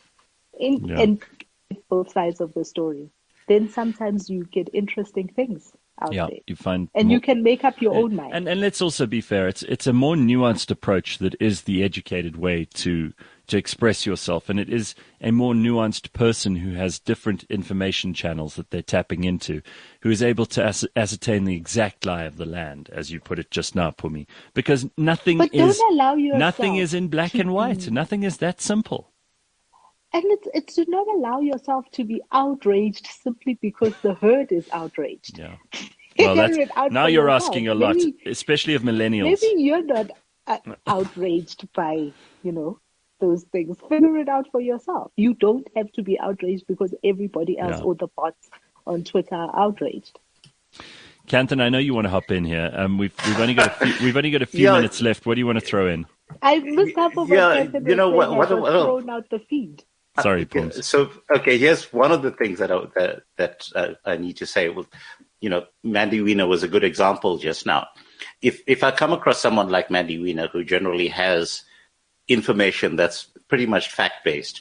in Yeah. and both sides of the story. Then sometimes you get interesting things out Yeah, there, you find and more- you can make up your own mind. And and let's also be fair. It's it's a more nuanced approach that is the educated way to to express yourself, and it is a more nuanced person who has different information channels that they're tapping into, who is able to as- ascertain the exact lie of the land, as you put it just now, Pumi. Because nothing But is don't allow yourself nothing is in black to and white. be- Nothing is that simple. And it's it's to not allow yourself to be outraged simply because the herd is outraged. Yeah. Well, Figure that's it out now for you're yourself. asking a lot, Maybe- especially of millennials. Maybe you're not uh, outraged by, you know, those things. Figure it out for yourself. You don't have to be outraged because everybody else Yeah. or the bots on Twitter are outraged. Canton, I know you want to hop in here. Um, we've we've only got a few, we've only got a few Yeah. minutes left. What do you want to throw in? I missed half of what Yeah, Catherine you know was what- saying. what- I got what- thrown out the feed. Sorry, Okay, Pums. So, okay, here's one of the things that I, that, that uh, I need to say. Well, you know, Mandy Wiener was a good example just now. If if I come across someone like Mandy Wiener, who generally has information that's pretty much fact-based,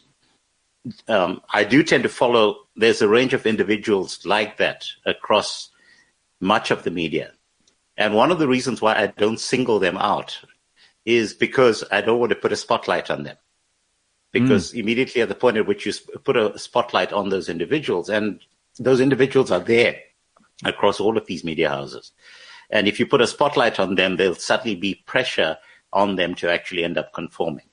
um, I do tend to follow, there's a range of individuals like that across much of the media. And one of the reasons why I don't single them out is because I don't want to put a spotlight on them. Because mm. immediately at the point at which you put a spotlight on those individuals, and those individuals are there across all of these media houses. And if you put a spotlight on them, there'll suddenly be pressure on them to actually end up conforming.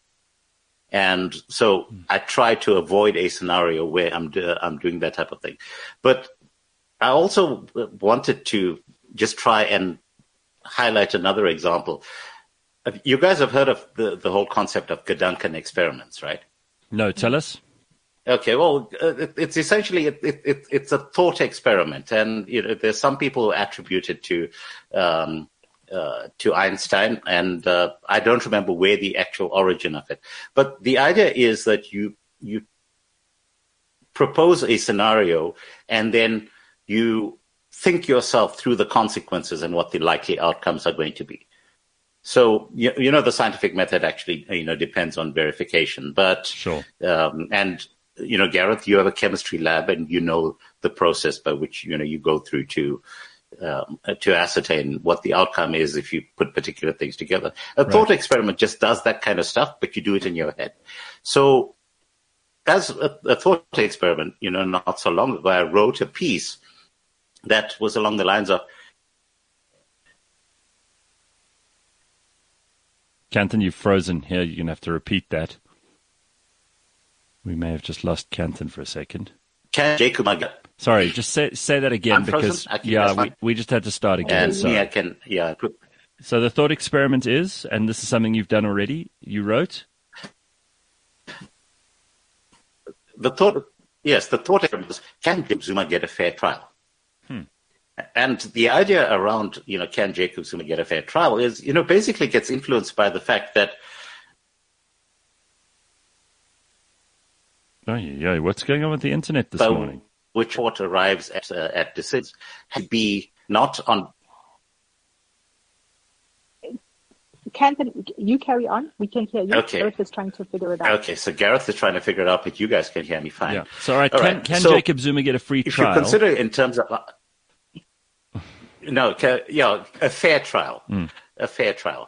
And so mm. I try to avoid a scenario where I'm, do, I'm doing that type of thing. But I also wanted to just try and highlight another example. You guys have heard of the, the whole concept of Gedanken experiments, right? No, tell us. Okay, well, uh, it, it's essentially it, it, it's a thought experiment, and you know, there's some people who attribute it to um, uh, to Einstein, and uh, I don't remember where the actual origin of it. But the idea is that you you propose a scenario, and then you think yourself through the consequences and what the likely outcomes are going to be. So, you, you know, the scientific method actually, you know, depends on verification, but, sure. um, and, you know, Gareth, you have a chemistry lab and you know the process by which, you know, you go through to, um, to ascertain what the outcome is if you put particular things together. A right. thought experiment just does that kind of stuff, but you do it in your head. So as a, a thought experiment, you know, not so long ago, I wrote a piece that was along the lines of, Canton, you've frozen here. You're going to have to repeat that. We may have just lost Canton for a second. Can Jacob again? Sorry, just say say that again I'm because okay, yeah, we, we just had to start again. And so. me, I can, yeah. So the thought experiment is, and this is something you've done already, you wrote? The thought, yes, the thought experiment is, can Jacob Zuma get a fair trial? Hmm. And the idea around, you know, can Jacob Zuma get a fair trial is, you know, basically gets influenced by the fact that Oh, yeah. What's going on with the internet this but morning? Which court arrives at uh, at decisions to be not on. Canton, you carry on. We can hear you. Okay. Gareth is trying to figure it out. Okay, so Gareth is trying to figure it out, but you guys can hear me fine. Yeah. So, all right. All can right. can So Jacob Zuma get a free if trial? you consider in terms of uh, no, ca- yeah, a fair trial, Mm. a fair trial.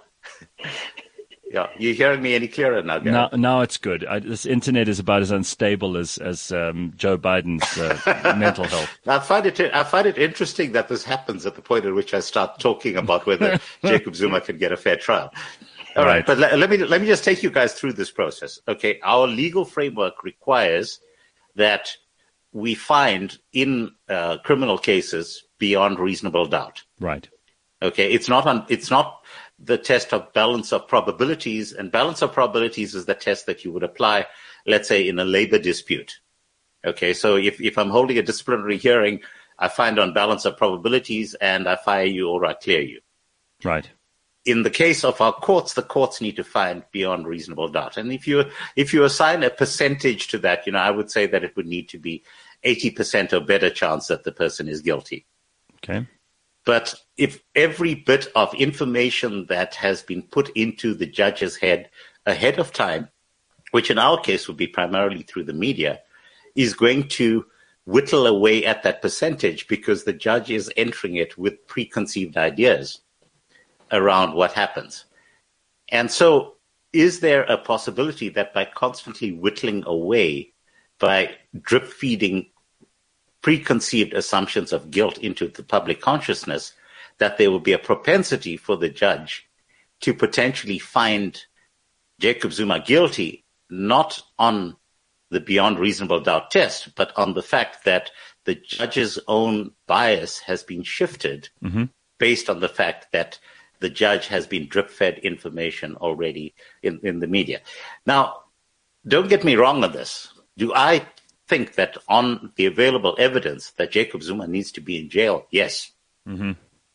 Yeah, you hearing me any clearer now, Gareth? Now, now it's good. I, this internet is about as unstable as as um, Joe Biden's uh, mental health. I find it I find it interesting that this happens at the point at which I start talking about whether Jacob Zuma can get a fair trial. All right, Right. but let, let me let me just take you guys through this process. Okay, our legal framework requires that we find in uh, criminal cases beyond reasonable doubt. Right. Okay, it's not on. It's not the test of balance of probabilities, and balance of probabilities is the test that you would apply, let's say, in a labor dispute. Okay, so if if I'm holding a disciplinary hearing, I find on balance of probabilities, and I fire you or I clear you. Right. In the case of our courts, the courts need to find beyond reasonable doubt. And if you if you assign a percentage to that, you know, I would say that it would need to be eighty percent or better chance that the person is guilty. Okay. But if every bit of information that has been put into the judge's head ahead of time, which in our case would be primarily through the media, is going to whittle away at that percentage because the judge is entering it with preconceived ideas around what happens. And so is there a possibility that by constantly whittling away, by drip feeding preconceived assumptions of guilt into the public consciousness, that there will be a propensity for the judge to potentially find Jacob Zuma guilty, not on the beyond reasonable doubt test, but on the fact that the judge's own bias has been shifted Mm-hmm. based on the fact that the judge has been drip-fed information already in, in the media. Now, don't get me wrong on this. Do I think that on the available evidence that Jacob Zuma needs to be in jail? Yes. Mm-hmm.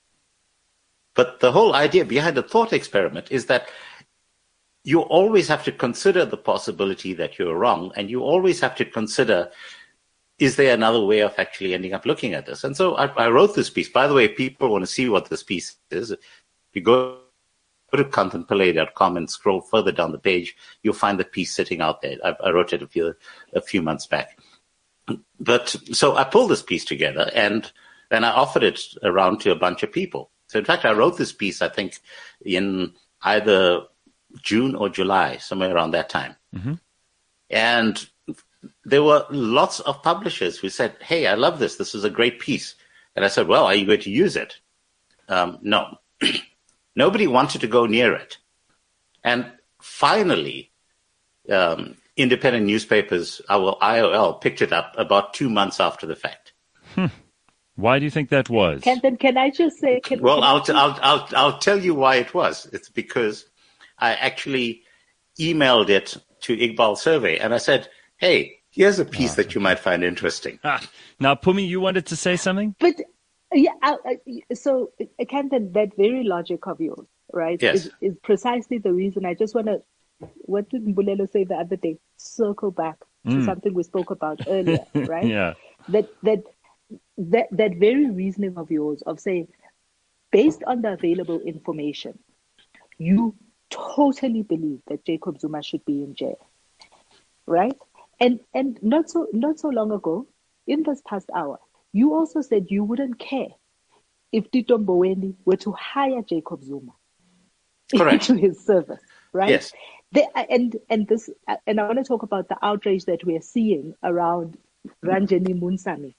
But the whole idea behind the thought experiment is that you always have to consider the possibility that you're wrong, and you always have to consider, is there another way of actually ending up looking at this? And so I, I wrote this piece. By the way, people want to see what this piece is. If you go to kanthan pillay dot com and scroll further down the page, you'll find the piece sitting out there. I, I wrote it a few a few months back. But so I pulled this piece together, and then I offered it around to a bunch of people. So in fact, I wrote this piece, I think, in either June or July, somewhere around that time. Mm-hmm. And there were lots of publishers who said, hey, I love this. This is a great piece. And I said, well, are you going to use it? Um, no. Nobody wanted to go near it. And finally, um, independent newspapers, our I O L, picked it up about two months after the fact. Hmm. Why do you think that was? Can, then can I just say? Can, Well, can I'll, I t- I'll, I'll, I'll tell you why it was. It's because I actually emailed it to Iqbal Survey, and I said, hey, here's a piece Oh, that you might find interesting. Ah, now, Pumi, you wanted to say something? But yeah, I, I, so Canton, that very logic of yours, right, Yes. is, is precisely the reason I just want to, what did Mbulelo say the other day? Circle back to Mm. something we spoke about earlier, right? Yeah. That, that, that, that very reasoning of yours of saying, based on the available information, you totally believe that Jacob Zuma should be in jail, right? And and not so not so long ago, in this past hour, you also said you wouldn't care if Tito Mboweni were to hire Jacob Zuma Correct. into his service, right? Yes. They, and and this and I want to talk about the outrage that we are seeing around Ranjeni Munsami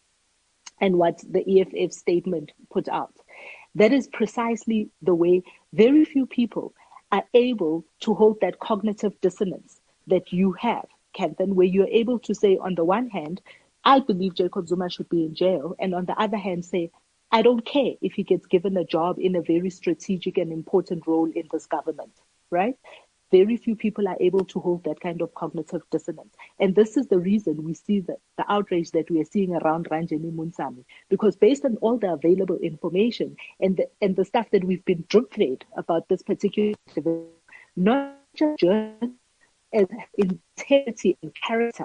and what the E F F statement put out. That is precisely the way very few people are able to hold that cognitive dissonance that you have, Kenthan, where you're able to say, on the one hand, I believe Jacob Zuma should be in jail, and on the other hand, say, I don't care if he gets given a job in a very strategic and important role in this government, right? Very few people are able to hold that kind of cognitive dissonance. And this is the reason we see the, the outrage that we are seeing around Ranjeni Munsami. Because based on all the available information and the, and the stuff that we've been drip-fed about this particular development, not just journalists, as integrity and character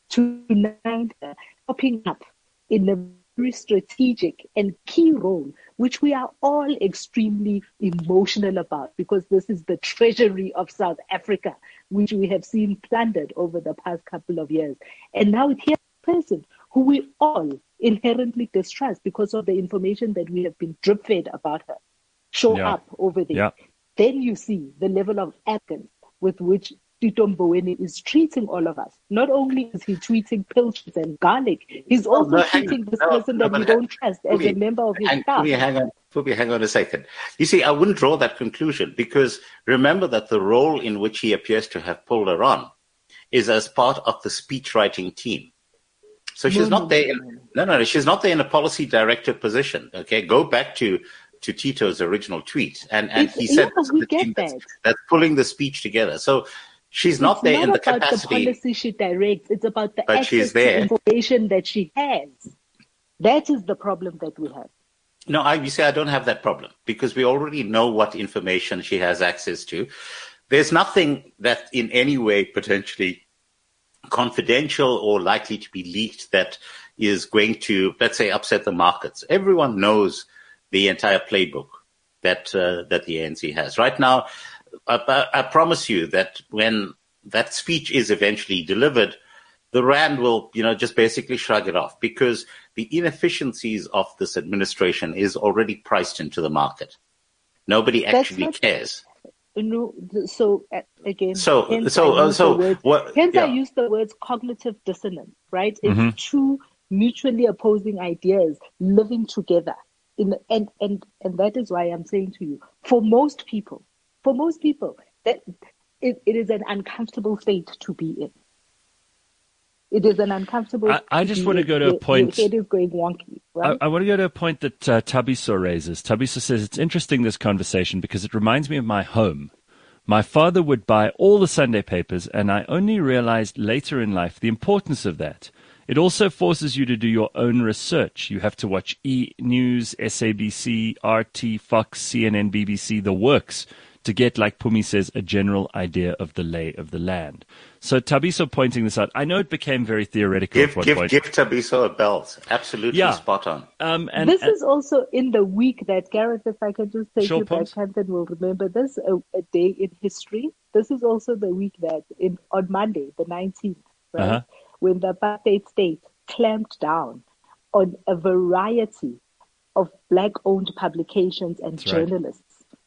tonight uh, popping up in a very strategic and key role, which we are all extremely emotional about, because this is the treasury of South Africa, which we have seen plundered over the past couple of years. And now here's a person who we all inherently distrust because of the information that we have been drip-fed about her show Yeah. up over there. Yeah. Then you see the level of arrogance with which Tito Mboweni is treating all of us. Not only is he treating pilchards and garlic, he's also no, hang treating on. this No, person no, that we but don't trust as Phoebe, a member of his hang, staff. Phoebe, hang on, Phoebe, hang on a second. You see, I wouldn't draw that conclusion, because remember that the role in which he appears to have pulled her on is as part of the speech writing team. So she's No, not no, there. no, In, no, no, no, she's not there in a policy director position. Okay, go back to to Tito's original tweet, and and It's- he said yeah, this is we the get team that's, that. that's pulling the speech together. So she's not It's there not in the about capacity. the policy she directs. It's about the But access she's to there. information that she has. That is the problem that we have. No, I, you say I don't have that problem, because we already know what information she has access to. There's nothing that in any way potentially confidential or likely to be leaked that is going to, let's say, upset the markets. Everyone knows the entire playbook that uh, that the A N C has. Right now, I, I promise you that when that speech is eventually delivered, the Rand will, you know, just basically shrug it off, because the inefficiencies of this administration is already priced into the market. Nobody That's actually not- cares. No, th- so uh, again, So- hence so, I uh, use so the words, what- hence I yeah. use the words cognitive dissonance, right? It's Mhm. two mutually opposing ideas living together, in and and and that is why I'm saying to you, for most people, for most people, that it, it is an uncomfortable state to be in. It is an uncomfortable. I- I to just be wanna in. go to a Your- point- Your head is going wonky, right? I, I want to go to a point that uh, Tabiso raises. Tabiso says, it's interesting, this conversation, because it reminds me of my home. My father would buy all the Sunday papers, and I only realized later in life the importance of that. It also forces you to do your own research. You have to watch E! News, S A B C, R T, Fox, C N N, B B C, the works, to get, like Pumi says, a general idea of the lay of the land. So Tabiso pointing this out. I know it became very theoretical Give at one give point. give Tabiso a belt. Absolutely Yeah. spot on. Um, and, this and- is also in the week that, Gareth, if I can just take Sure, you back, Pumps. Hampton will remember this, a, a day in history. This is also the week that, in on Monday, the nineteenth, right, Uh-huh. when the apartheid state clamped down on a variety of black-owned publications and That's right. journalists.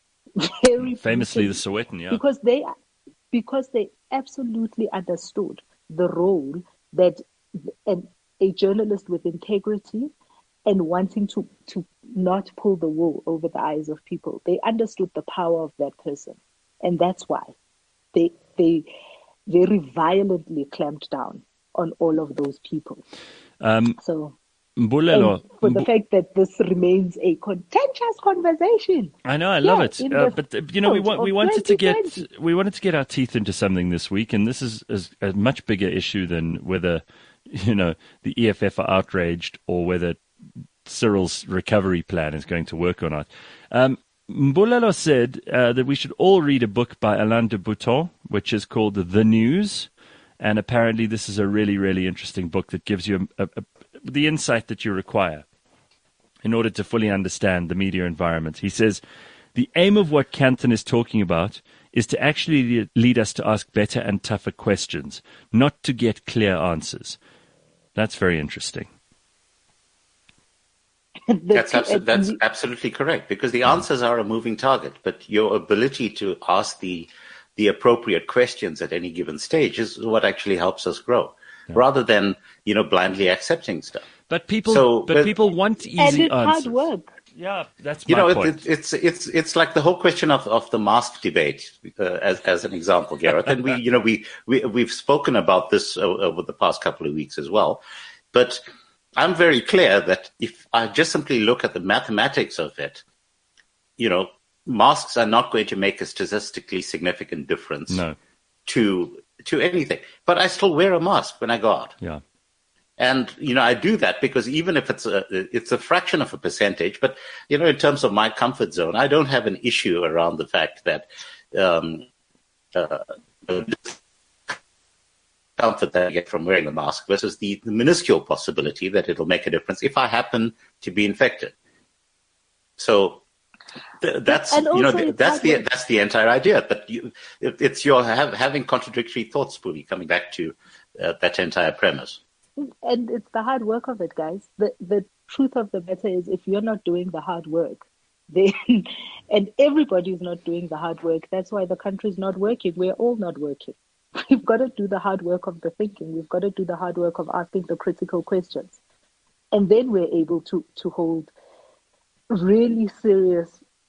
Very famously the brutally, Sowetan, yeah. because they because they absolutely understood the role that an, a journalist with integrity and wanting to, to not pull the wool over the eyes of people. They understood the power of that person. And that's why they they very violently clamped down on all of those people. Um, So Mbulelo, and for the Mbu- fact that this remains a contentious conversation. I know, I love Yeah, it. in Uh, the but uh, you know, we field want, we of wanted to get twenty twenty. we wanted to get our teeth into something this week, and this is, is a much bigger issue than whether you know the E F F are outraged or whether Cyril's recovery plan is going to work or not. Um, Mbulelo said uh, that we should all read a book by Alain de Botton, which is called The News. And apparently this is a really, really interesting book that gives you a, a, a, the insight that you require in order to fully understand the media environment. He says, the aim of what Canton is talking about is to actually lead us to ask better and tougher questions, not to get clear answers. That's very interesting. The- That's, abso- and that's we- absolutely correct, because the answers are a moving target, but your ability to ask the the appropriate questions at any given stage is what actually helps us grow, rather than you know blindly accepting stuff. But people, So, but but- people want easy and it's answers. hard work. Yeah, that's You my know, it, point. it, it's it's it's like the whole question of, of the mask debate, uh, as as an example, Gareth. And we, you know, we we we've spoken about this uh, over the past couple of weeks as well. But I'm very clear that if I just simply look at the mathematics of it, you know, masks are not going to make a statistically significant difference No. to to anything. But I still wear a mask when I go out. Yeah. And, you know, I do that because even if it's a, it's a fraction of a percentage, but, you know, in terms of my comfort zone, I don't have an issue around the fact that, um, uh, comfort that I get from wearing the mask versus the, the minuscule possibility that it'll make a difference if I happen to be infected. So th- that's And you know also th- it's that's the hard work. that's the entire idea. But you, it, it's your have, having contradictory thoughts, Puli, coming back to uh, that entire premise. And it's the hard work of it, guys. The the truth of the matter is, if you're not doing the hard work, then and everybody's not doing the hard work, that's why the country's not working. We're all not working. We've got to do the hard work of the thinking. We've got to do the hard work of asking the critical questions. And then we're able to, to hold really serious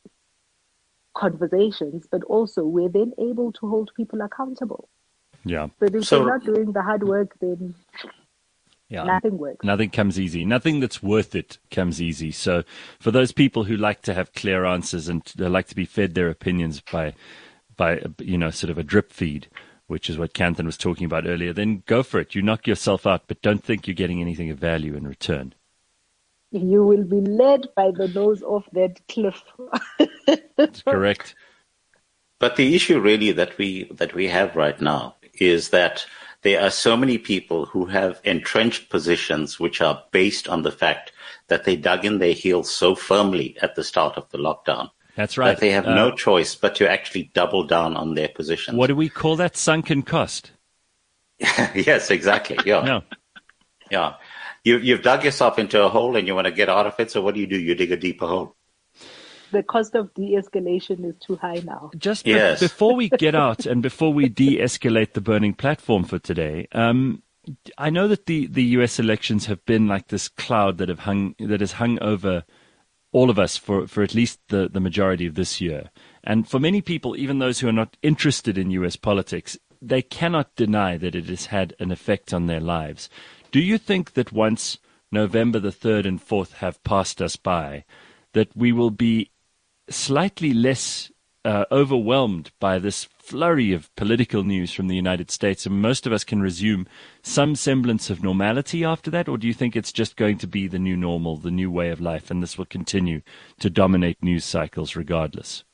conversations, but also we're then able to hold people accountable. Yeah. But if So- you're not doing the hard work, then Yeah. nothing works. Nothing comes easy. Nothing that's worth it comes easy. So for those people who like to have clear answers and they like to be fed their opinions by, by you know, sort of a drip feed, which is what Kanthan was talking about earlier, then go for it. You knock yourself out, but don't think you're getting anything of value in return. You will be led by the nose off that cliff. That's correct. But the issue really that we that we have right now is that there are so many people who have entrenched positions which are based on the fact that they dug in their heels so firmly at the start of the lockdown That's right. that they have Uh, no choice but to actually double down on their positions. What do we call that? Sunken cost. Yes, exactly. Yeah, No. yeah. You, you've dug yourself into a hole and you want to get out of it. So what do you do? You dig a deeper hole. The cost of de-escalation is too high now. Just be- Yes. before we get out and before we de-escalate the burning platform for today, um, I know that the, the U S elections have been like this cloud that have hung that has hung over all of us for, for at least the, the majority of this year. And for many people, even those who are not interested in U S politics, they cannot deny that it has had an effect on their lives. Do you think that once November the third and fourth have passed us by, that we will be slightly less uh, overwhelmed by this flurry of political news from the United States, and most of us can resume some semblance of normality after that? Or do you think it's just going to be the new normal, the new way of life, and this will continue to dominate news cycles regardless?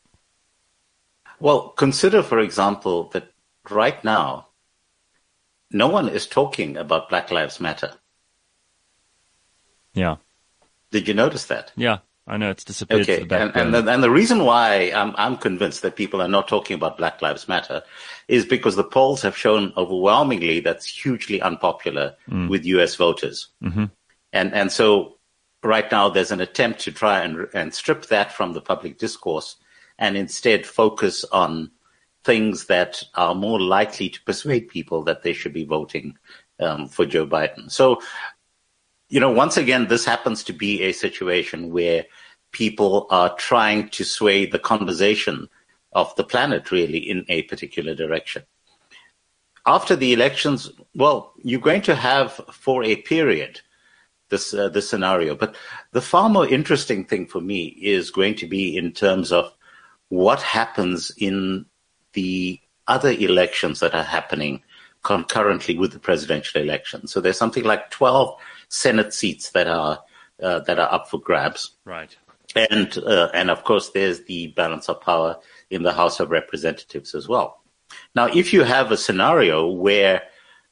Well, consider, for example, that right now, no one is talking about Black Lives Matter. Yeah. Did you notice that? Yeah. I know it's disappeared to Okay, the back and, and, burner. the, and the reason why I'm, I'm convinced that people are not talking about Black Lives Matter is because the polls have shown overwhelmingly that's hugely unpopular Mm. with U S voters. Mm-hmm. And and so right now there's an attempt to try and, and strip that from the public discourse and instead focus on things that are more likely to persuade people that they should be voting um, for Joe Biden. So, you know, once again, this happens to be a situation where people are trying to sway the conversation of the planet really in a particular direction. After the elections, well, you're going to have for a period this uh, this scenario. But the far more interesting thing for me is going to be in terms of what happens in the other elections that are happening concurrently with the presidential election. So there's something like twelve Senate seats that are uh, that are up for grabs. Right. And uh, and of course, there's the balance of power in the House of Representatives as well. Now, if you have a scenario where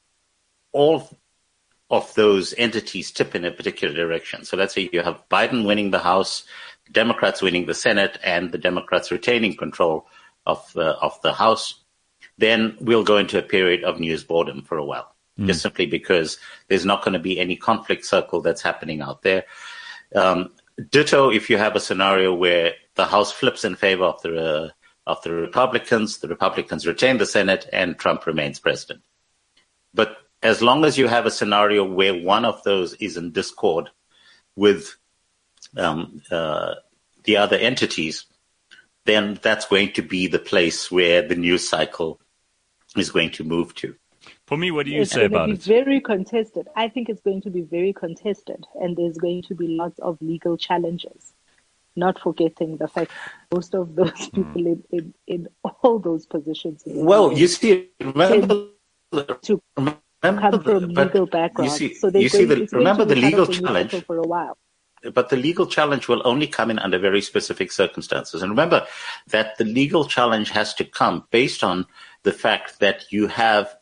all of those entities tip in a particular direction, so let's say you have Biden winning the House, Democrats winning the Senate, and the Democrats retaining control of the, of the House, then we'll go into a period of news boredom for a while, mm. just simply because there's not going to be any conflict circle that's happening out there. Um, ditto if you have a scenario where the House flips in favor of the uh, of the Republicans, the Republicans retain the Senate, and Trump remains president. But as long as you have a scenario where one of those is in discord with um, uh, the other entities, then that's going to be the place where the news cycle is going to move to. For me, what do you it's say about it? it? It's going to be very contested. I think it's going to be very contested, and there's going to be lots of legal challenges. Not forgetting the fact most of those people mm. in, in, in all those positions. Well, you see, remember, to remember come from the, legal backgrounds. You see, so you see going, the, remember the legal kind of challenge for a while. But the legal challenge will only come in under very specific circumstances. And remember that the legal challenge has to come based on the fact that you have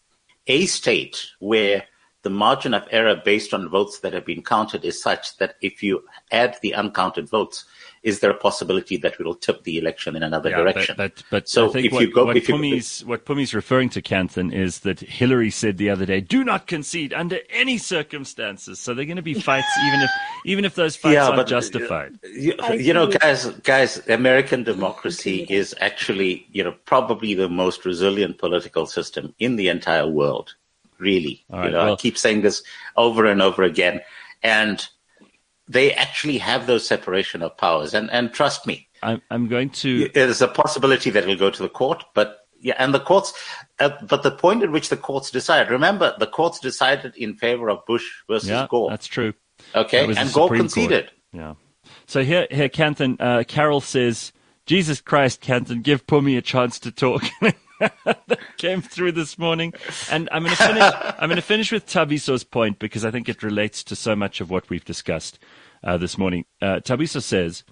a state where the margin of error based on votes that have been counted is such that if you add the uncounted votes, is there a possibility that it will tip the election in another yeah, direction? But, but, but so I think if what, you go, what, if you, Pumi's, what Pumi's referring to, Kanthan, is that Hillary said the other day, do not concede under any circumstances. So they're going to be fights, even if even if those fights yeah, aren't but, justified. You, you know, guys, guys, American democracy is actually, you know, probably the most resilient political system in the entire world. Really, right, you know, well, I keep saying this over and over again, and they actually have those separation of powers. And and trust me, I'm I'm going to. There's a possibility that it'll go to the court, but yeah, and the courts. Uh, but the point at which the courts decide. Remember, the courts decided in favor of Bush versus yeah, Gore. That's true. Okay, and Gore Supreme conceded. Court. Yeah. So here, here, Kanthan, uh, Carol says, "Jesus Christ, Kanthan, give Pumi a chance to talk." That came through this morning, and I'm going to finish. I'm going to finish with Tabiso's point because I think it relates to so much of what we've discussed uh, this morning. Uh, Tabiso says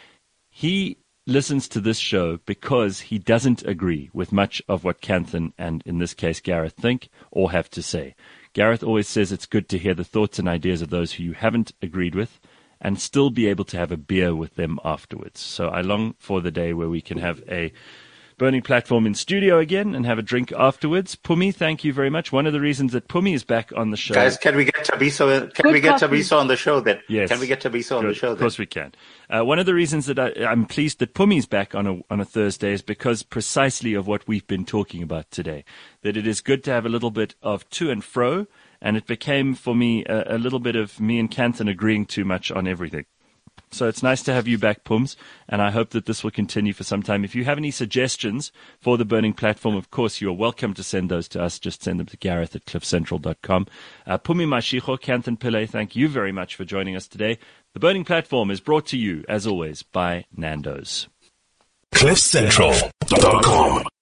he listens to this show because he doesn't agree with much of what Kanthan and, in this case, Gareth think or have to say. Gareth always says it's good to hear the thoughts and ideas of those who you haven't agreed with and still be able to have a beer with them afterwards. So I long for the day where we can have a Burning Platform in studio again and have a drink afterwards. Pumi, thank you very much. One of the reasons that Pumi is back on the show. Guys, can we get Tabiso? Can Good we get coffee. Tabiso on the show then? Yes. Can we get Tabiso on Good. the show then? Of course we can. Uh, one of the reasons that I, I'm pleased that Pumi's back on a on a Thursday is because precisely of what we've been talking about today. That it is good to have a little bit of to and fro, and it became for me a, a little bit of me and Kanthan agreeing too much on everything. So it's nice to have you back, Pums, and I hope that this will continue for some time. If you have any suggestions for the Burning Platform, of course, you are welcome to send those to us. Just send them to Gareth at cliff central dot com. Uh, Pumi Mashiko, Kanthan Pillay, thank you very much for joining us today. The Burning Platform is brought to you, as always, by Nando's. cliff central dot com